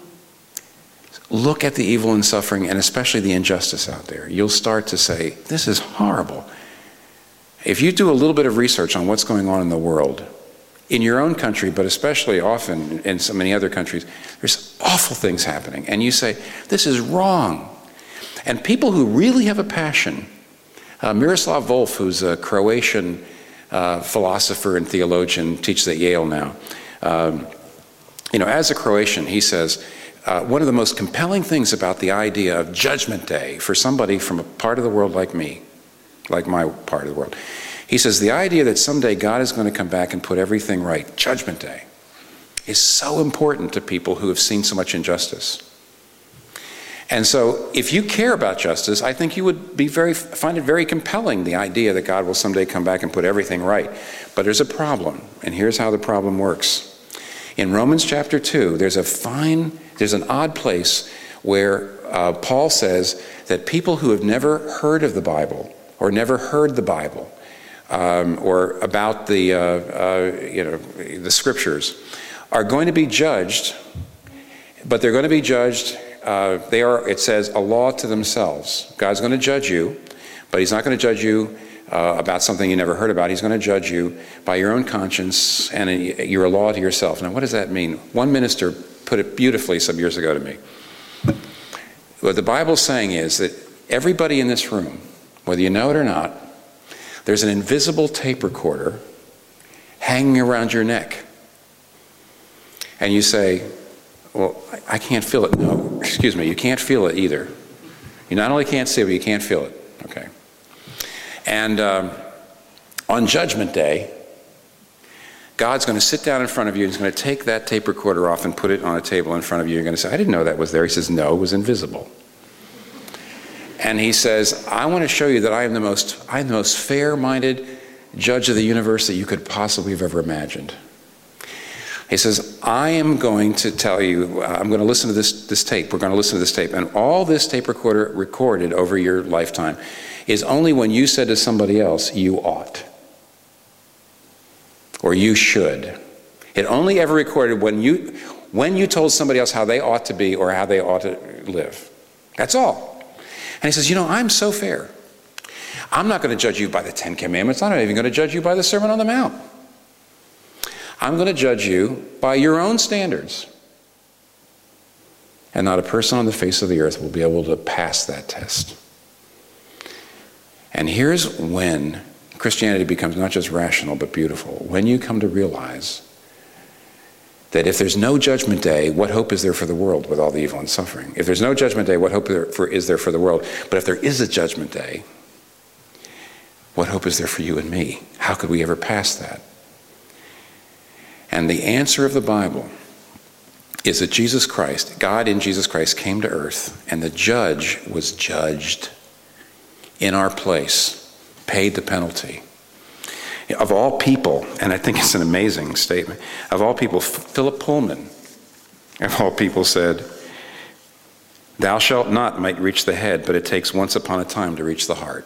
look at the evil and suffering, and especially the injustice out there, you'll start to say, this is horrible. If you do a little bit of research on what's going on in the world, in your own country, but especially often in so many other countries, there's awful things happening. And you say, this is wrong. And people who really have a passion, uh, Miroslav Volf, who's a Croatian uh, philosopher and theologian, teaches at Yale now. Um, you know, as a Croatian, he says, uh, one of the most compelling things about the idea of Judgment Day for somebody from a part of the world like me, like my part of the world, he says the idea that someday God is going to come back and put everything right, Judgment Day, is so important to people who have seen so much injustice. And so if you care about justice, I think you would be very, find it very compelling, the idea that God will someday come back and put everything right. But there's a problem, and here's how the problem works. In Romans chapter two, there's a fine, there's an odd place where uh, Paul says that people who have never heard of the Bible or never heard the Bible um, or about the, uh, uh, you know, the scriptures are going to be judged, but they're going to be judged, uh, they are, it says, a law to themselves. God's going to judge you, but he's not going to judge you uh, about something you never heard about. He's going to judge you by your own conscience, and a, you're a law to yourself. Now, what does that mean? One minister put it beautifully some years ago to me. What the Bible's saying is that everybody in this room, whether you know it or not, there's an invisible tape recorder hanging around your neck. And you say, well, I can't feel it. No, excuse me, you can't feel it either. You not only can't see it, but you can't feel it. Okay. And um, on Judgment Day, God's going to sit down in front of you, and he's going to take that tape recorder off and put it on a table in front of you. You're going to say, I didn't know that was there. He says, no, it was invisible. And he says, I want to show you that I am the most, I am the most fair-minded, judge of the universe that you could possibly have ever imagined. He says, I am going to tell you, I'm going to listen to this, this tape. We're going to listen to this tape. And all this tape recorder recorded over your lifetime is only when you said to somebody else, you ought. Or you should. It only ever recorded when you, when you told somebody else how they ought to be or how they ought to live. That's all. And he says, you know, I'm so fair. I'm not going to judge you by the Ten Commandments. I'm not even going to judge you by the Sermon on the Mount. I'm going to judge you by your own standards. And not a person on the face of the earth will be able to pass that test. And here's when Christianity becomes not just rational, but beautiful. When you come to realize that if there's no judgment day, what hope is there for the world with all the evil and suffering? If there's no judgment day, what hope is there for the world? But if there is a judgment day, what hope is there for you and me? How could we ever pass that? And the answer of the Bible is that Jesus Christ, God in Jesus Christ, came to earth, and the judge was judged in our place, paid the penalty. Of all people, and I think it's an amazing statement, of all people, Philip Pullman, of all people said, thou shalt not might reach the head, but it takes once upon a time to reach the heart.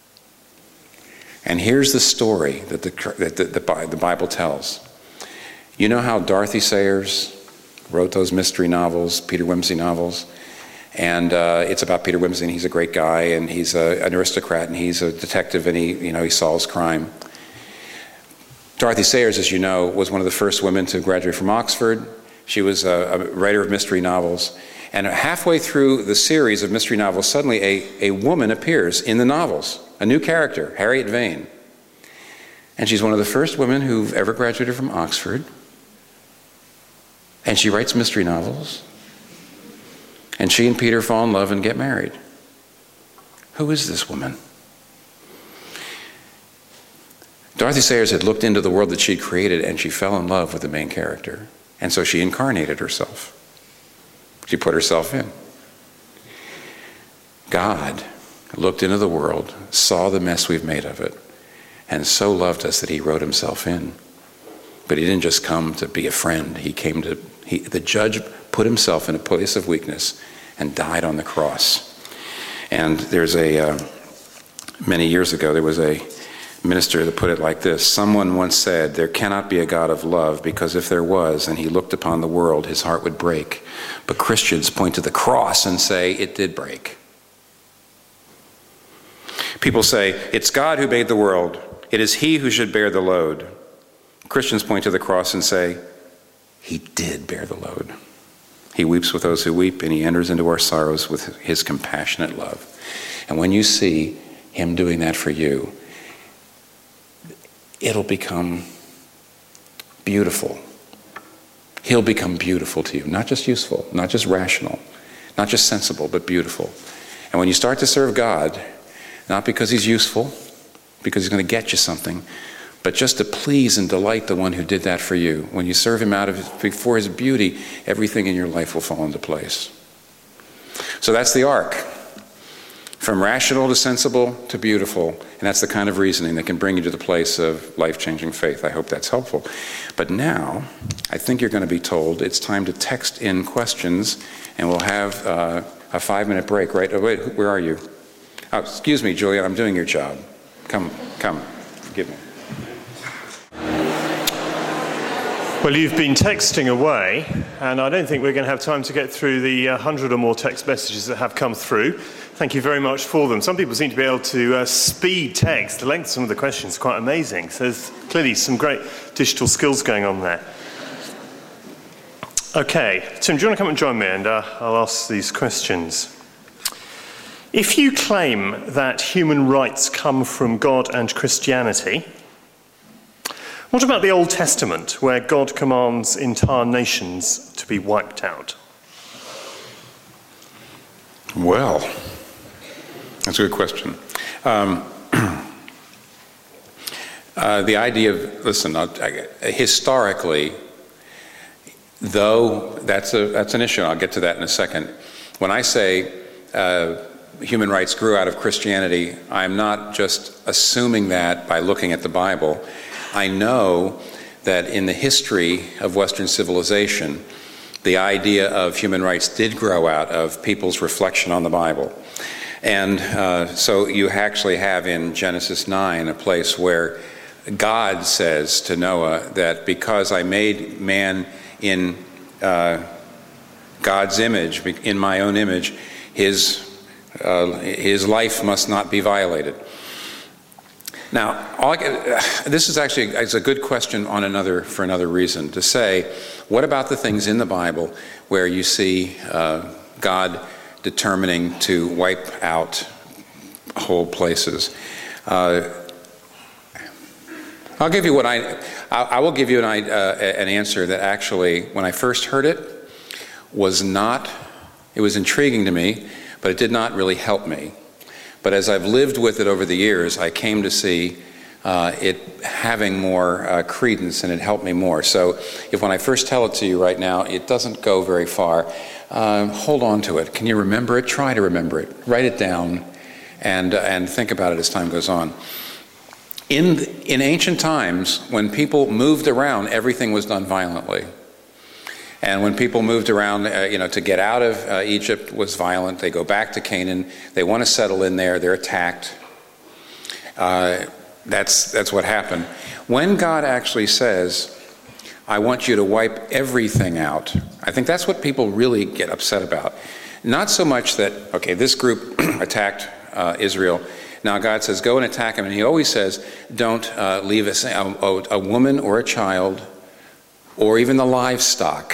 And here's the story that the, that the, the, the Bible tells. You know how Dorothy Sayers wrote those mystery novels, Peter Wimsey novels? And uh, it's about Peter Wimsey, and he's a great guy, and he's a, an aristocrat, and he's a detective, and he, you know, he solves crime. Dorothy Sayers, as you know, was one of the first women to graduate from Oxford. She was a, a writer of mystery novels. And halfway through the series of mystery novels, suddenly a, a woman appears in the novels, a new character, Harriet Vane. And she's one of the first women who've ever graduated from Oxford. And she writes mystery novels. And she and Peter fall in love and get married. Who is this woman? Dorothy Sayers had looked into the world that she'd created, and she fell in love with the main character. And so she incarnated herself. She put herself in. God looked into the world, saw the mess we've made of it, and so loved us that he wrote himself in. But he didn't just come to be a friend. He came to, he, the judge put himself in a place of weakness and died on the cross. And there's a, uh, many years ago, there was a minister that put it like this. Someone once said, there cannot be a God of love, because if there was and he looked upon the world, his heart would break. But Christians point to the cross and say, it did break. People say, it's God who made the world. It is he who should bear the load. Christians point to the cross and say, he did bear the load. He weeps with those who weep, and he enters into our sorrows with his compassionate love. And when you see him doing that for you, it'll become beautiful. He'll become beautiful to you, not just useful, not just rational, not just sensible, but beautiful. And when you start to serve God, not because he's useful, because he's going to get you something, but just to please and delight the one who did that for you. When you serve him out of his, before his beauty, everything in your life will fall into place. So that's the arc. From rational to sensible to beautiful. And that's the kind of reasoning that can bring you to the place of life-changing faith. I hope that's helpful. But now, I think you're going to be told it's time to text in questions, and we'll have uh, a five-minute break, right? Oh, wait, where are you? Oh, excuse me, Julian, I'm doing your job. Come, come, give me. Well, you've been texting away, and I don't think we're going to have time to get through the uh, hundred or more text messages that have come through. Thank you very much for them. Some people seem to be able to uh, speed text. The length of some of the questions is quite amazing. So there's clearly some great digital skills going on there. Okay, Tim, do you want to come and join me, and uh, I'll ask these questions. If you claim that human rights come from God and Christianity, what about the Old Testament, where God commands entire nations to be wiped out? Well, that's a good question. Um, uh, the idea of, listen, uh, historically, though that's a that's an issue, I'll get to that in a second. When I say uh, human rights grew out of Christianity, I'm not just assuming that by looking at the Bible. I know that in the history of Western civilization, the idea of human rights did grow out of people's reflection on the Bible. And uh, so you actually have in Genesis nine a place where God says to Noah that because I made man in uh, God's image, in my own image, his uh, his life must not be violated. Now, all I get, this is actually it's a good question on another for another reason to say, what about the things in the Bible where you see uh, God determining to wipe out whole places? Uh, I'll give you what I I will give you an uh, an answer that actually, when I first heard it, was not. It was intriguing to me, but it did not really help me. But as I've lived with it over the years, I came to see uh, it having more uh, credence, and it helped me more. So, if when I first tell it to you right now, it doesn't go very far, uh, hold on to it. Can you remember it? Try to remember it. Write it down, and uh, and think about it as time goes on. In, in ancient times, when people moved around, everything was done violently. And when people moved around, uh, you know, to get out of uh, Egypt was violent. They go back to Canaan. They want to settle in there. They're attacked. Uh, that's, that's what happened. When God actually says, I want you to wipe everything out, I think that's what people really get upset about. Not so much that, okay, this group attacked uh, Israel. Now God says, go and attack them. And he always says, don't uh, leave a, a, a woman or a child or even the livestock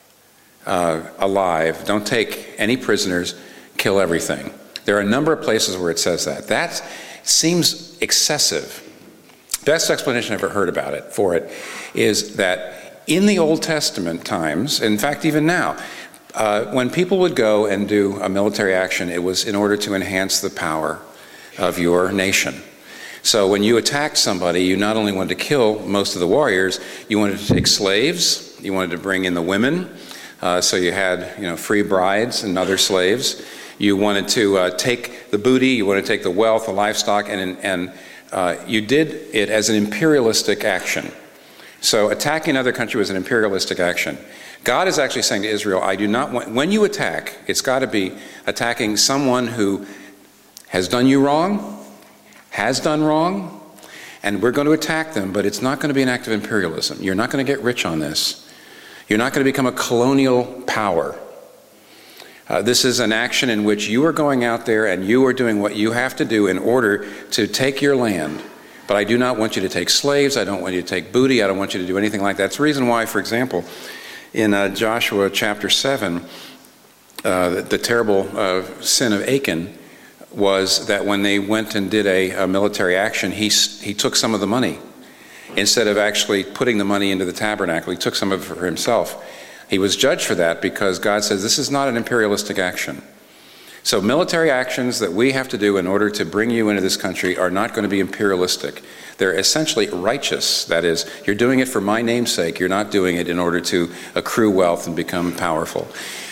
uh, alive. Don't take any prisoners. Kill everything. There are a number of places where it says that. That seems excessive. Best explanation I've ever heard about it, for it, is that in the Old Testament times, in fact even now, uh, when people would go and do a military action, it was in order to enhance the power of your nation. So when you attacked somebody, you not only wanted to kill most of the warriors, you wanted to take slaves, you wanted to bring in the women, uh, so you had, you know, free brides and other slaves. You wanted to uh, take the booty, you wanted to take the wealth, the livestock, and, and uh, you did it as an imperialistic action. So attacking another country was an imperialistic action. God is actually saying to Israel, I do not want, when you attack, it's got to be attacking someone who has done you wrong, has done wrong, and we're going to attack them, but it's not going to be an act of imperialism. You're not going to get rich on this. You're not going to become a colonial power. Uh, this is an action in which you are going out there and you are doing what you have to do in order to take your land. But I do not want you to take slaves. I don't want you to take booty. I don't want you to do anything like that. That's the reason why, for example, in uh, Joshua chapter seven, uh, the, the terrible uh, sin of Achan was that when they went and did a, a military action, he, he took some of the money. Instead of actually putting the money into the tabernacle, he took some of it for himself. He was judged for that because God says this is not an imperialistic action. So military actions that we have to do in order to bring you into this country are not going to be imperialistic. They're essentially righteous. That is, you're doing it for my name's sake. You're not doing it in order to accrue wealth and become powerful.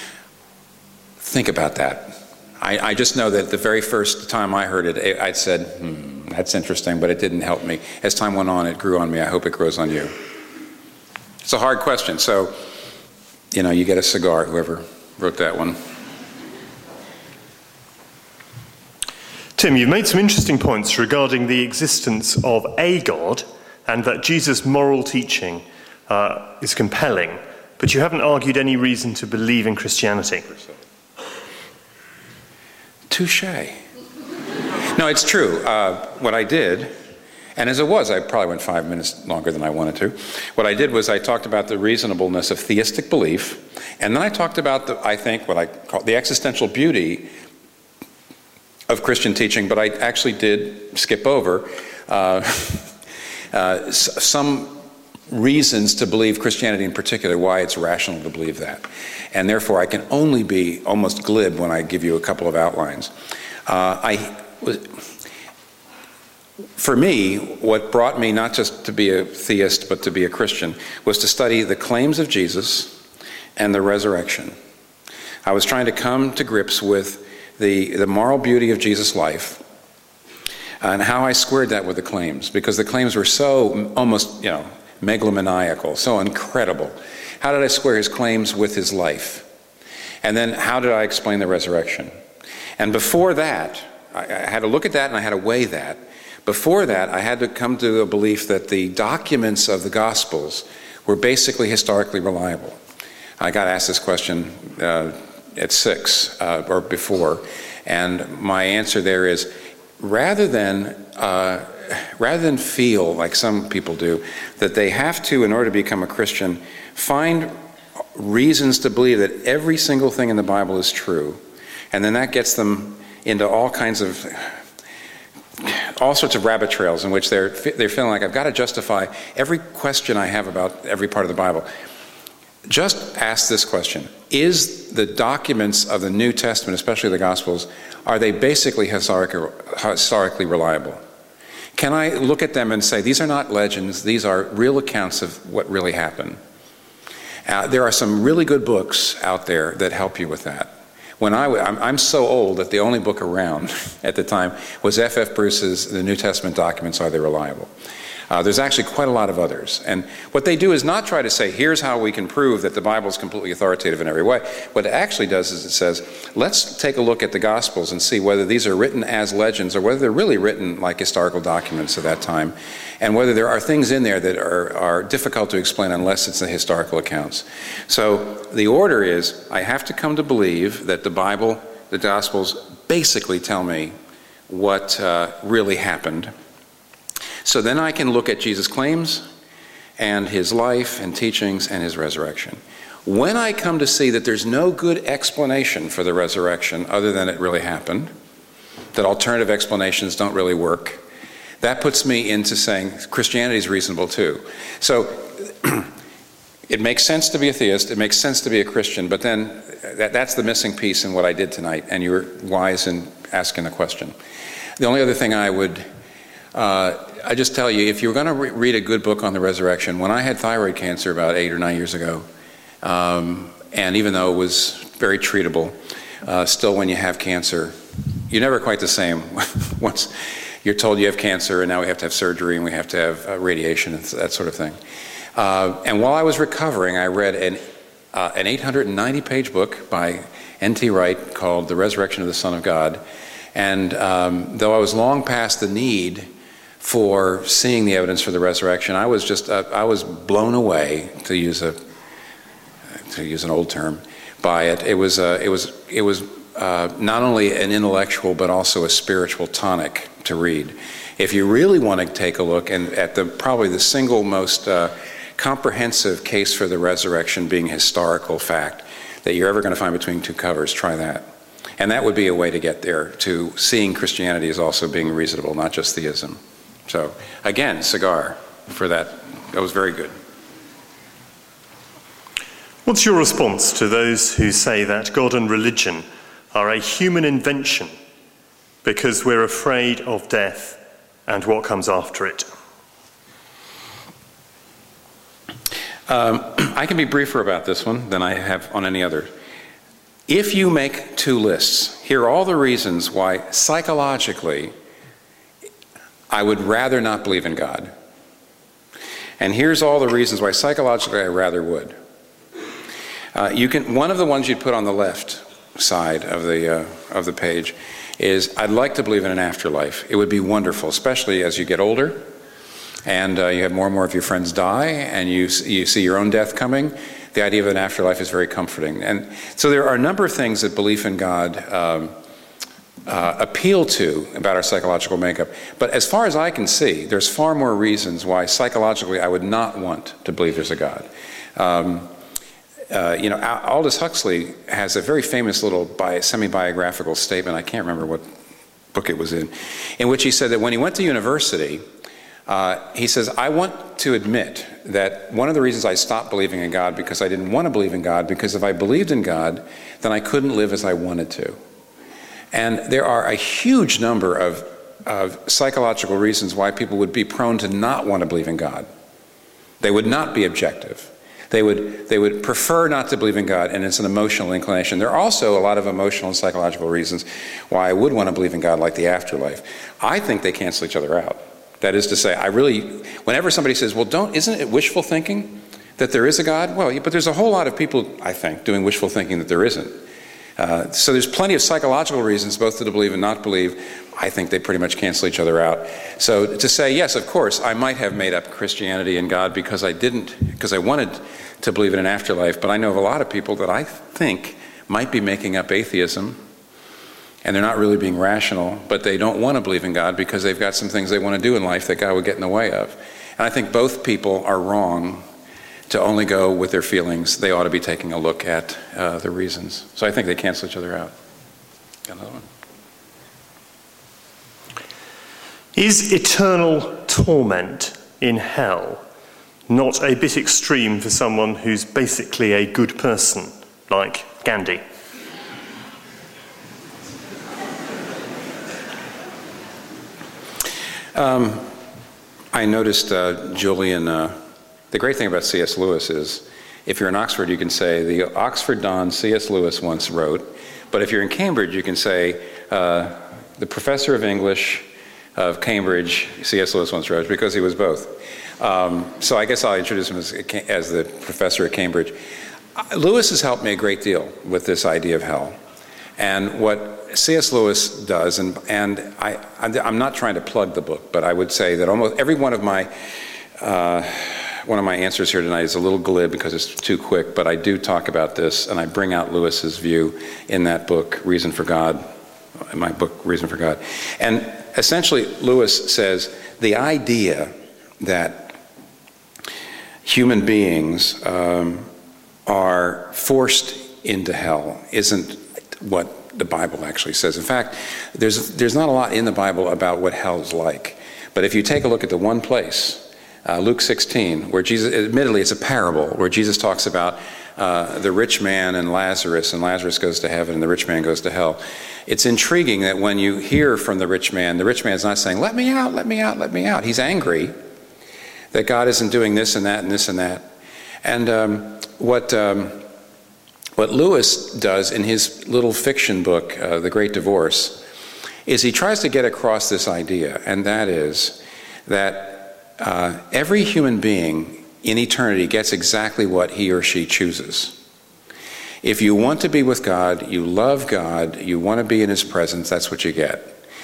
Think about that. I, I just know that the very first time I heard it, I said, hmm, that's interesting, but it didn't help me. As time went on, it grew on me. I hope it grows on you. It's a hard question, so, you know, you get a cigar, whoever wrote that one. Tim, you've made some interesting points regarding the existence of a God and that Jesus' moral teaching uh, is compelling, but you haven't argued any reason to believe in Christianity. Touché. No, it's true. Uh, what I did, and as it was, I probably went five minutes longer than I wanted to. What I did was I talked about the reasonableness of theistic belief, and then I talked about, the, I think, what I call the existential beauty of Christian teaching, but I actually did skip over uh, uh, some reasons to believe Christianity in particular, why it's rational to believe that. And therefore, I can only be almost glib when I give you a couple of outlines. Uh, I was, for me, what brought me not just to be a theist, but to be a Christian, was to study the claims of Jesus and the resurrection. I was trying to come to grips with the, the moral beauty of Jesus' life and how I squared that with the claims, because the claims were so almost, you know, megalomaniacal, so incredible. How did I square his claims with his life? And then how did I explain the resurrection? And before that, I, I had to look at that and I had to weigh that. Before that, I had to come to a belief that the documents of the Gospels were basically historically reliable. I got asked this question uh, at six uh, or before, and my answer there is, rather than uh, rather than feel like some people do that they have to, in order to become a Christian, find reasons to believe that every single thing in the Bible is true, and then that gets them into all kinds of all sorts of rabbit trails in which they're they're feeling like, I've got to justify every question I have about every part of the Bible. Just ask this question: is the documents of the New Testament, especially the Gospels, are they basically historically, historically reliable? Can I look at them and say, these are not legends, these are real accounts of what really happened? Uh, there are some really good books out there that help you with that. When I, I'm, I'm so old that the only book around at the time was F F Bruce's The New Testament Documents, Are They Reliable? Uh, there's actually quite a lot of others. And what they do is not try to say, here's how we can prove that the Bible is completely authoritative in every way. What it actually does is it says, let's take a look at the Gospels and see whether these are written as legends or whether they're really written like historical documents of that time, and whether there are things in there that are, are difficult to explain unless it's the historical accounts. So the order is, I have to come to believe that the Bible, the Gospels, basically tell me what uh, really happened. So then I can look at Jesus' claims and his life and teachings and his resurrection. When I come to see that there's no good explanation for the resurrection other than it really happened, that alternative explanations don't really work, that puts me into saying Christianity is reasonable too. So it makes sense to be a theist, it makes sense to be a Christian, but then that, that's the missing piece in what I did tonight, and you were wise in asking the question. The only other thing I would Uh, I just tell you, if you're going to re- read a good book on the resurrection, when I had thyroid cancer about eight or nine years ago, um, and even though it was very treatable, uh, still when you have cancer, you're never quite the same. Once you're told you have cancer and now we have to have surgery and we have to have uh, radiation and that sort of thing. Uh, and while I was recovering, I read an, uh, an eight hundred ninety page book by N T Wright called The Resurrection of the Son of God. And um, though I was long past the need for seeing the evidence for the resurrection, I was just uh, I was blown away, to use a to use an old term, by it. It was uh, it was it was uh, not only an intellectual but also a spiritual tonic to read. If you really want to take a look and at the probably the single most uh, comprehensive case for the resurrection being historical fact that you're ever going to find between two covers, try that. And that would be a way to get there, to seeing Christianity as also being reasonable, not just theism. So, again, cigar for that. That was very good. What's your response to those who say that God and religion are a human invention because we're afraid of death and what comes after it? Um, I can be briefer about this one than I have on any other. If you make two lists, here are all the reasons why psychologically I would rather not believe in God. And here's all the reasons why psychologically I rather would. Uh, you can one of the ones you'd put on the left side of the uh, of the page is, I'd like to believe in an afterlife. It would be wonderful, especially as you get older and uh, you have more and more of your friends die and you you see your own death coming. The idea of an afterlife is very comforting. And so there are a number of things that belief in God um, uh, appeal to about our psychological makeup. But as far as I can see, there's far more reasons why psychologically I would not want to believe there's a God. Um, uh, you know, Aldous Huxley has a very famous little bi- semi-biographical statement, I can't remember what book it was in, in which he said that when he went to university, Uh, he says, I want to admit that one of the reasons I stopped believing in God because I didn't want to believe in God, because if I believed in God, then I couldn't live as I wanted to. And there are a huge number of, of psychological reasons why people would be prone to not want to believe in God. They would not be objective. They would, they would prefer not to believe in God, and it's an emotional inclination. There are also a lot of emotional and psychological reasons why I would want to believe in God, like the afterlife. I think they cancel each other out. That is to say, I really, whenever somebody says, well, don't, isn't it wishful thinking that there is a God? Well, but there's a whole lot of people, I think, doing wishful thinking that there isn't. Uh, so there's plenty of psychological reasons both to believe and not believe. I think they pretty much cancel each other out. So to say, yes, of course, I might have made up Christianity and God because I didn't, because I wanted to believe in an afterlife, but I know of a lot of people that I think might be making up atheism, and they're not really being rational, but they don't want to believe in God because they've got some things they want to do in life that God would get in the way of. And I think both people are wrong to only go with their feelings. They ought to be taking a look at uh, the reasons. So I think they cancel each other out. Got another one? Is eternal torment in hell not a bit extreme for someone who's basically a good person, like Gandhi? Um, I noticed uh, Julian, uh, the great thing about C S Lewis is, if you're in Oxford, you can say, the Oxford Don C S Lewis once wrote, but if you're in Cambridge, you can say, uh, the professor of English of Cambridge, C S Lewis once wrote, because he was both. Um, so I guess I'll introduce him as, as the professor at Cambridge. Lewis has helped me a great deal with this idea of hell. And what C S Lewis does, and, and I, I'm not trying to plug the book, but I would say that almost every one of my uh, one of my answers here tonight is a little glib because it's too quick, but I do talk about this, and I bring out Lewis's view in that book, Reason for God, in my book, Reason for God. And essentially, Lewis says the idea that human beings um, are forced into hell isn't what the Bible actually says. In fact, there's there's not a lot in the Bible about what hell's like. But if you take a look at the one place, uh, Luke sixteen, where Jesus, admittedly it's a parable, where Jesus talks about uh, the rich man and Lazarus, and Lazarus goes to heaven and the rich man goes to hell. It's intriguing that when you hear from the rich man, the rich man's not saying, let me out, let me out, let me out. He's angry that God isn't doing this and that and this and that. And um, what... Um, What Lewis does in his little fiction book, uh, The Great Divorce, is he tries to get across this idea, and that is that uh, every human being in eternity gets exactly what he or she chooses. If you want to be with God, you love God, you want to be in his presence, that's what you get.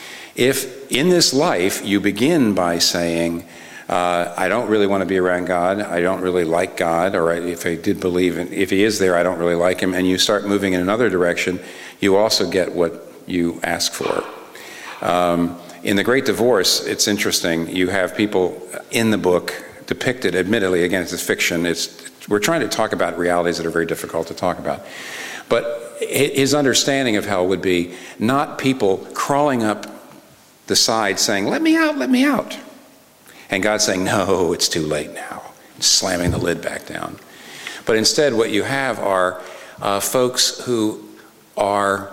If in this life you begin by saying, Uh, I don't really want to be around God, I don't really like God, or if I did believe, in, if he is there, I don't really like him, and you start moving in another direction, you also get what you ask for. Um, in The Great Divorce, it's interesting, you have people in the book depicted, admittedly, again, it's fiction, it's, we're trying to talk about realities that are very difficult to talk about. But his understanding of hell would be not people crawling up the side saying, let me out, let me out. And God saying, no, it's too late now, slamming the lid back down. But instead, what you have are uh, folks who are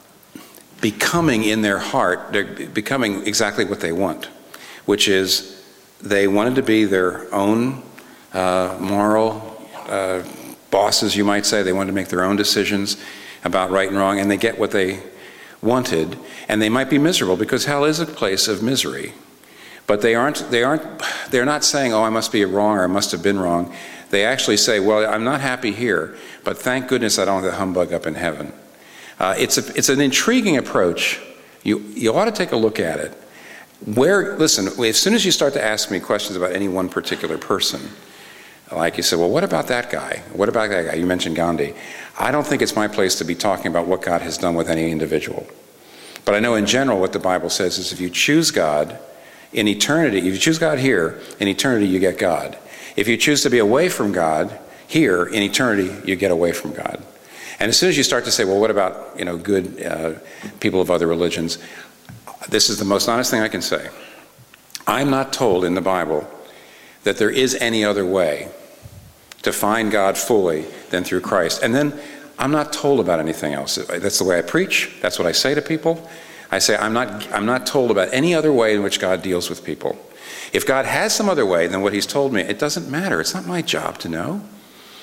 becoming in their heart, they're becoming exactly what they want, which is they wanted to be their own uh, moral uh, bosses, you might say. They wanted to make their own decisions about right and wrong, and they get what they wanted, and they might be miserable because hell is a place of misery. But they aren't, they aren't, they're not saying, oh, I must be wrong or I must have been wrong. They actually say, well, I'm not happy here, but thank goodness I don't have the humbug up in heaven. Uh, it's, a, it's an intriguing approach. You, you ought to take a look at it. Where, listen, as soon as you start to ask me questions about any one particular person, like you said, well, what about that guy? What about that guy? You mentioned Gandhi. I don't think it's my place to be talking about what God has done with any individual. But I know in general what the Bible says is if you choose God, in eternity, if you choose God here, in eternity you get God. If you choose to be away from God, here, in eternity, you get away from God. And as soon as you start to say, well, what about, you know, good uh, people of other religions? This is the most honest thing I can say. I'm not told in the Bible that there is any other way to find God fully than through Christ. And then I'm not told about anything else. That's the way I preach. That's what I say to people. I say, I'm not, I'm not told about any other way in which God deals with people. If God has some other way than what he's told me, it doesn't matter. It's not my job to know.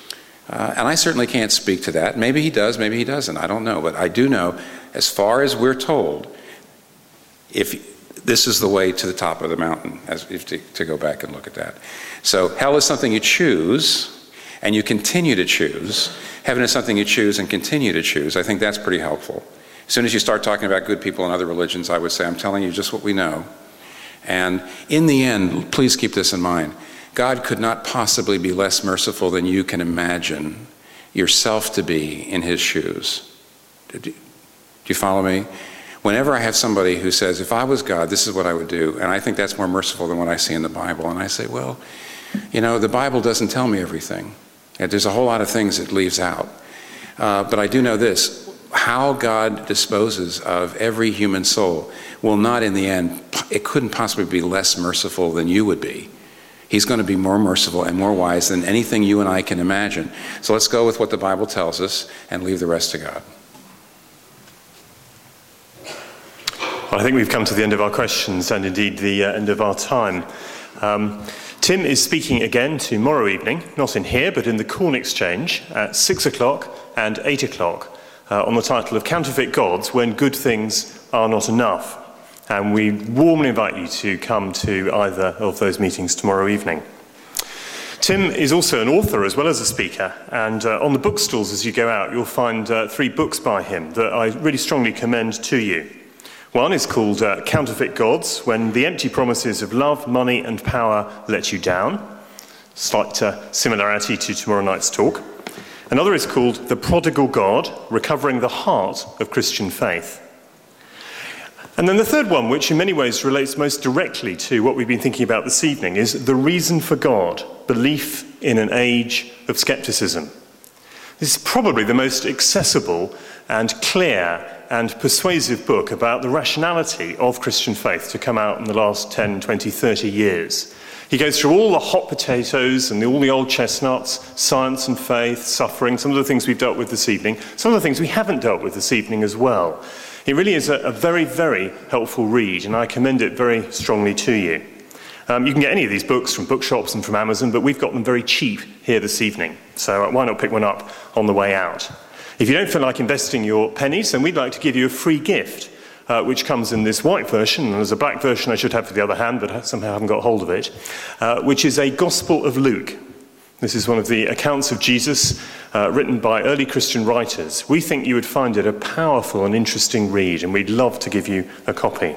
Uh, and I certainly can't speak to that. Maybe he does, maybe he doesn't. I don't know. But I do know, as far as we're told, if this is the way to the top of the mountain, as if to, to go back and look at that. So hell is something you choose, and you continue to choose. Heaven is something you choose and continue to choose. I think that's pretty helpful. As soon as you start talking about good people in other religions, I would say, I'm telling you just what we know. And in the end, please keep this in mind. God could not possibly be less merciful than you can imagine yourself to be in his shoes. Do you follow me? Whenever I have somebody who says, if I was God, this is what I would do, and I think that's more merciful than what I see in the Bible, and I say, well, you know, the Bible doesn't tell me everything. There's a whole lot of things it leaves out. Uh, but I do know this. How God disposes of every human soul will not, in the end, it couldn't possibly be less merciful than you would be. He's going to be more merciful and more wise than anything you and I can imagine. So let's go with what the Bible tells us and leave the rest to God. Well, I think we've come to the end of our questions and indeed the uh, end of our time. Um, Tim is speaking again tomorrow evening, not in here, but in the Corn Exchange at six o'clock and eight o'clock uh, on the title of Counterfeit Gods When Good Things Are Not Enough. And we warmly invite you to come to either of those meetings tomorrow evening. Tim is also an author as well as a speaker, and uh, on the bookstalls as you go out, you'll find uh, three books by him that I really strongly commend to you. One is called uh, Counterfeit Gods, When the Empty Promises of Love, Money and Power Let You Down. Slight uh, similarity to tomorrow night's talk. Another is called The Prodigal God, Recovering the Heart of Christian Faith. And then the third one, which in many ways relates most directly to what we've been thinking about this evening, is The Reason for God, Belief in an Age of Skepticism. This is probably the most accessible and clear and persuasive book about the rationality of Christian faith to come out in the last ten, twenty, thirty years. He goes through all the hot potatoes and the, all the old chestnuts, science and faith, suffering, some of the things we've dealt with this evening, some of the things we haven't dealt with this evening as well. It really is a, a very, very helpful read, and I commend it very strongly to you. Um, you can get any of these books from bookshops and from Amazon, but we've got them very cheap here this evening, so why not pick one up on the way out? If you don't feel like investing your pennies, then we'd like to give you a free gift, uh, which comes in this white version, and there's a black version I should have for the other hand, but I somehow haven't got hold of it, uh, which is a Gospel of Luke. This is one of the accounts of Jesus uh, written by early Christian writers. We think you would find it a powerful and interesting read, and we'd love to give you a copy.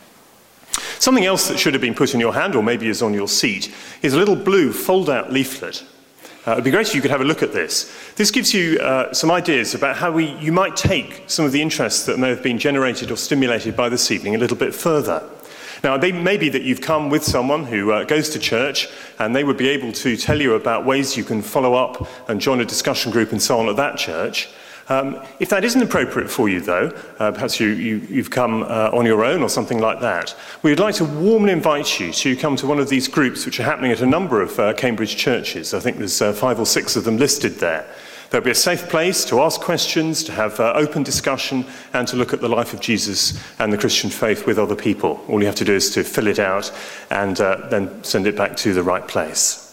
Something else that should have been put in your hand, or maybe is on your seat, is a little blue fold-out leaflet. Uh, it'd be great if you could have a look at this. This gives you uh, some ideas about how we, you might take some of the interests that may have been generated or stimulated by this evening a little bit further. Now, it may be that you've come with someone who uh, goes to church, and they would be able to tell you about ways you can follow up and join a discussion group and so on at that church. Um, if that isn't appropriate for you, though, uh, perhaps you, you, you've come uh, on your own or something like that, we'd like to warmly invite you to come to one of these groups which are happening at a number of uh, Cambridge churches. I think there's uh, five or six of them listed there. There'll be a safe place to ask questions, to have uh, open discussion, and to look at the life of Jesus and the Christian faith with other people. All you have to do is to fill it out and uh, then send it back to the right place.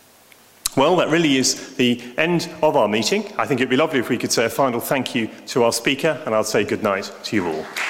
Well, that really is the end of our meeting. I think it'd be lovely if we could say a final thank you to our speaker, and I'll say good night to you all.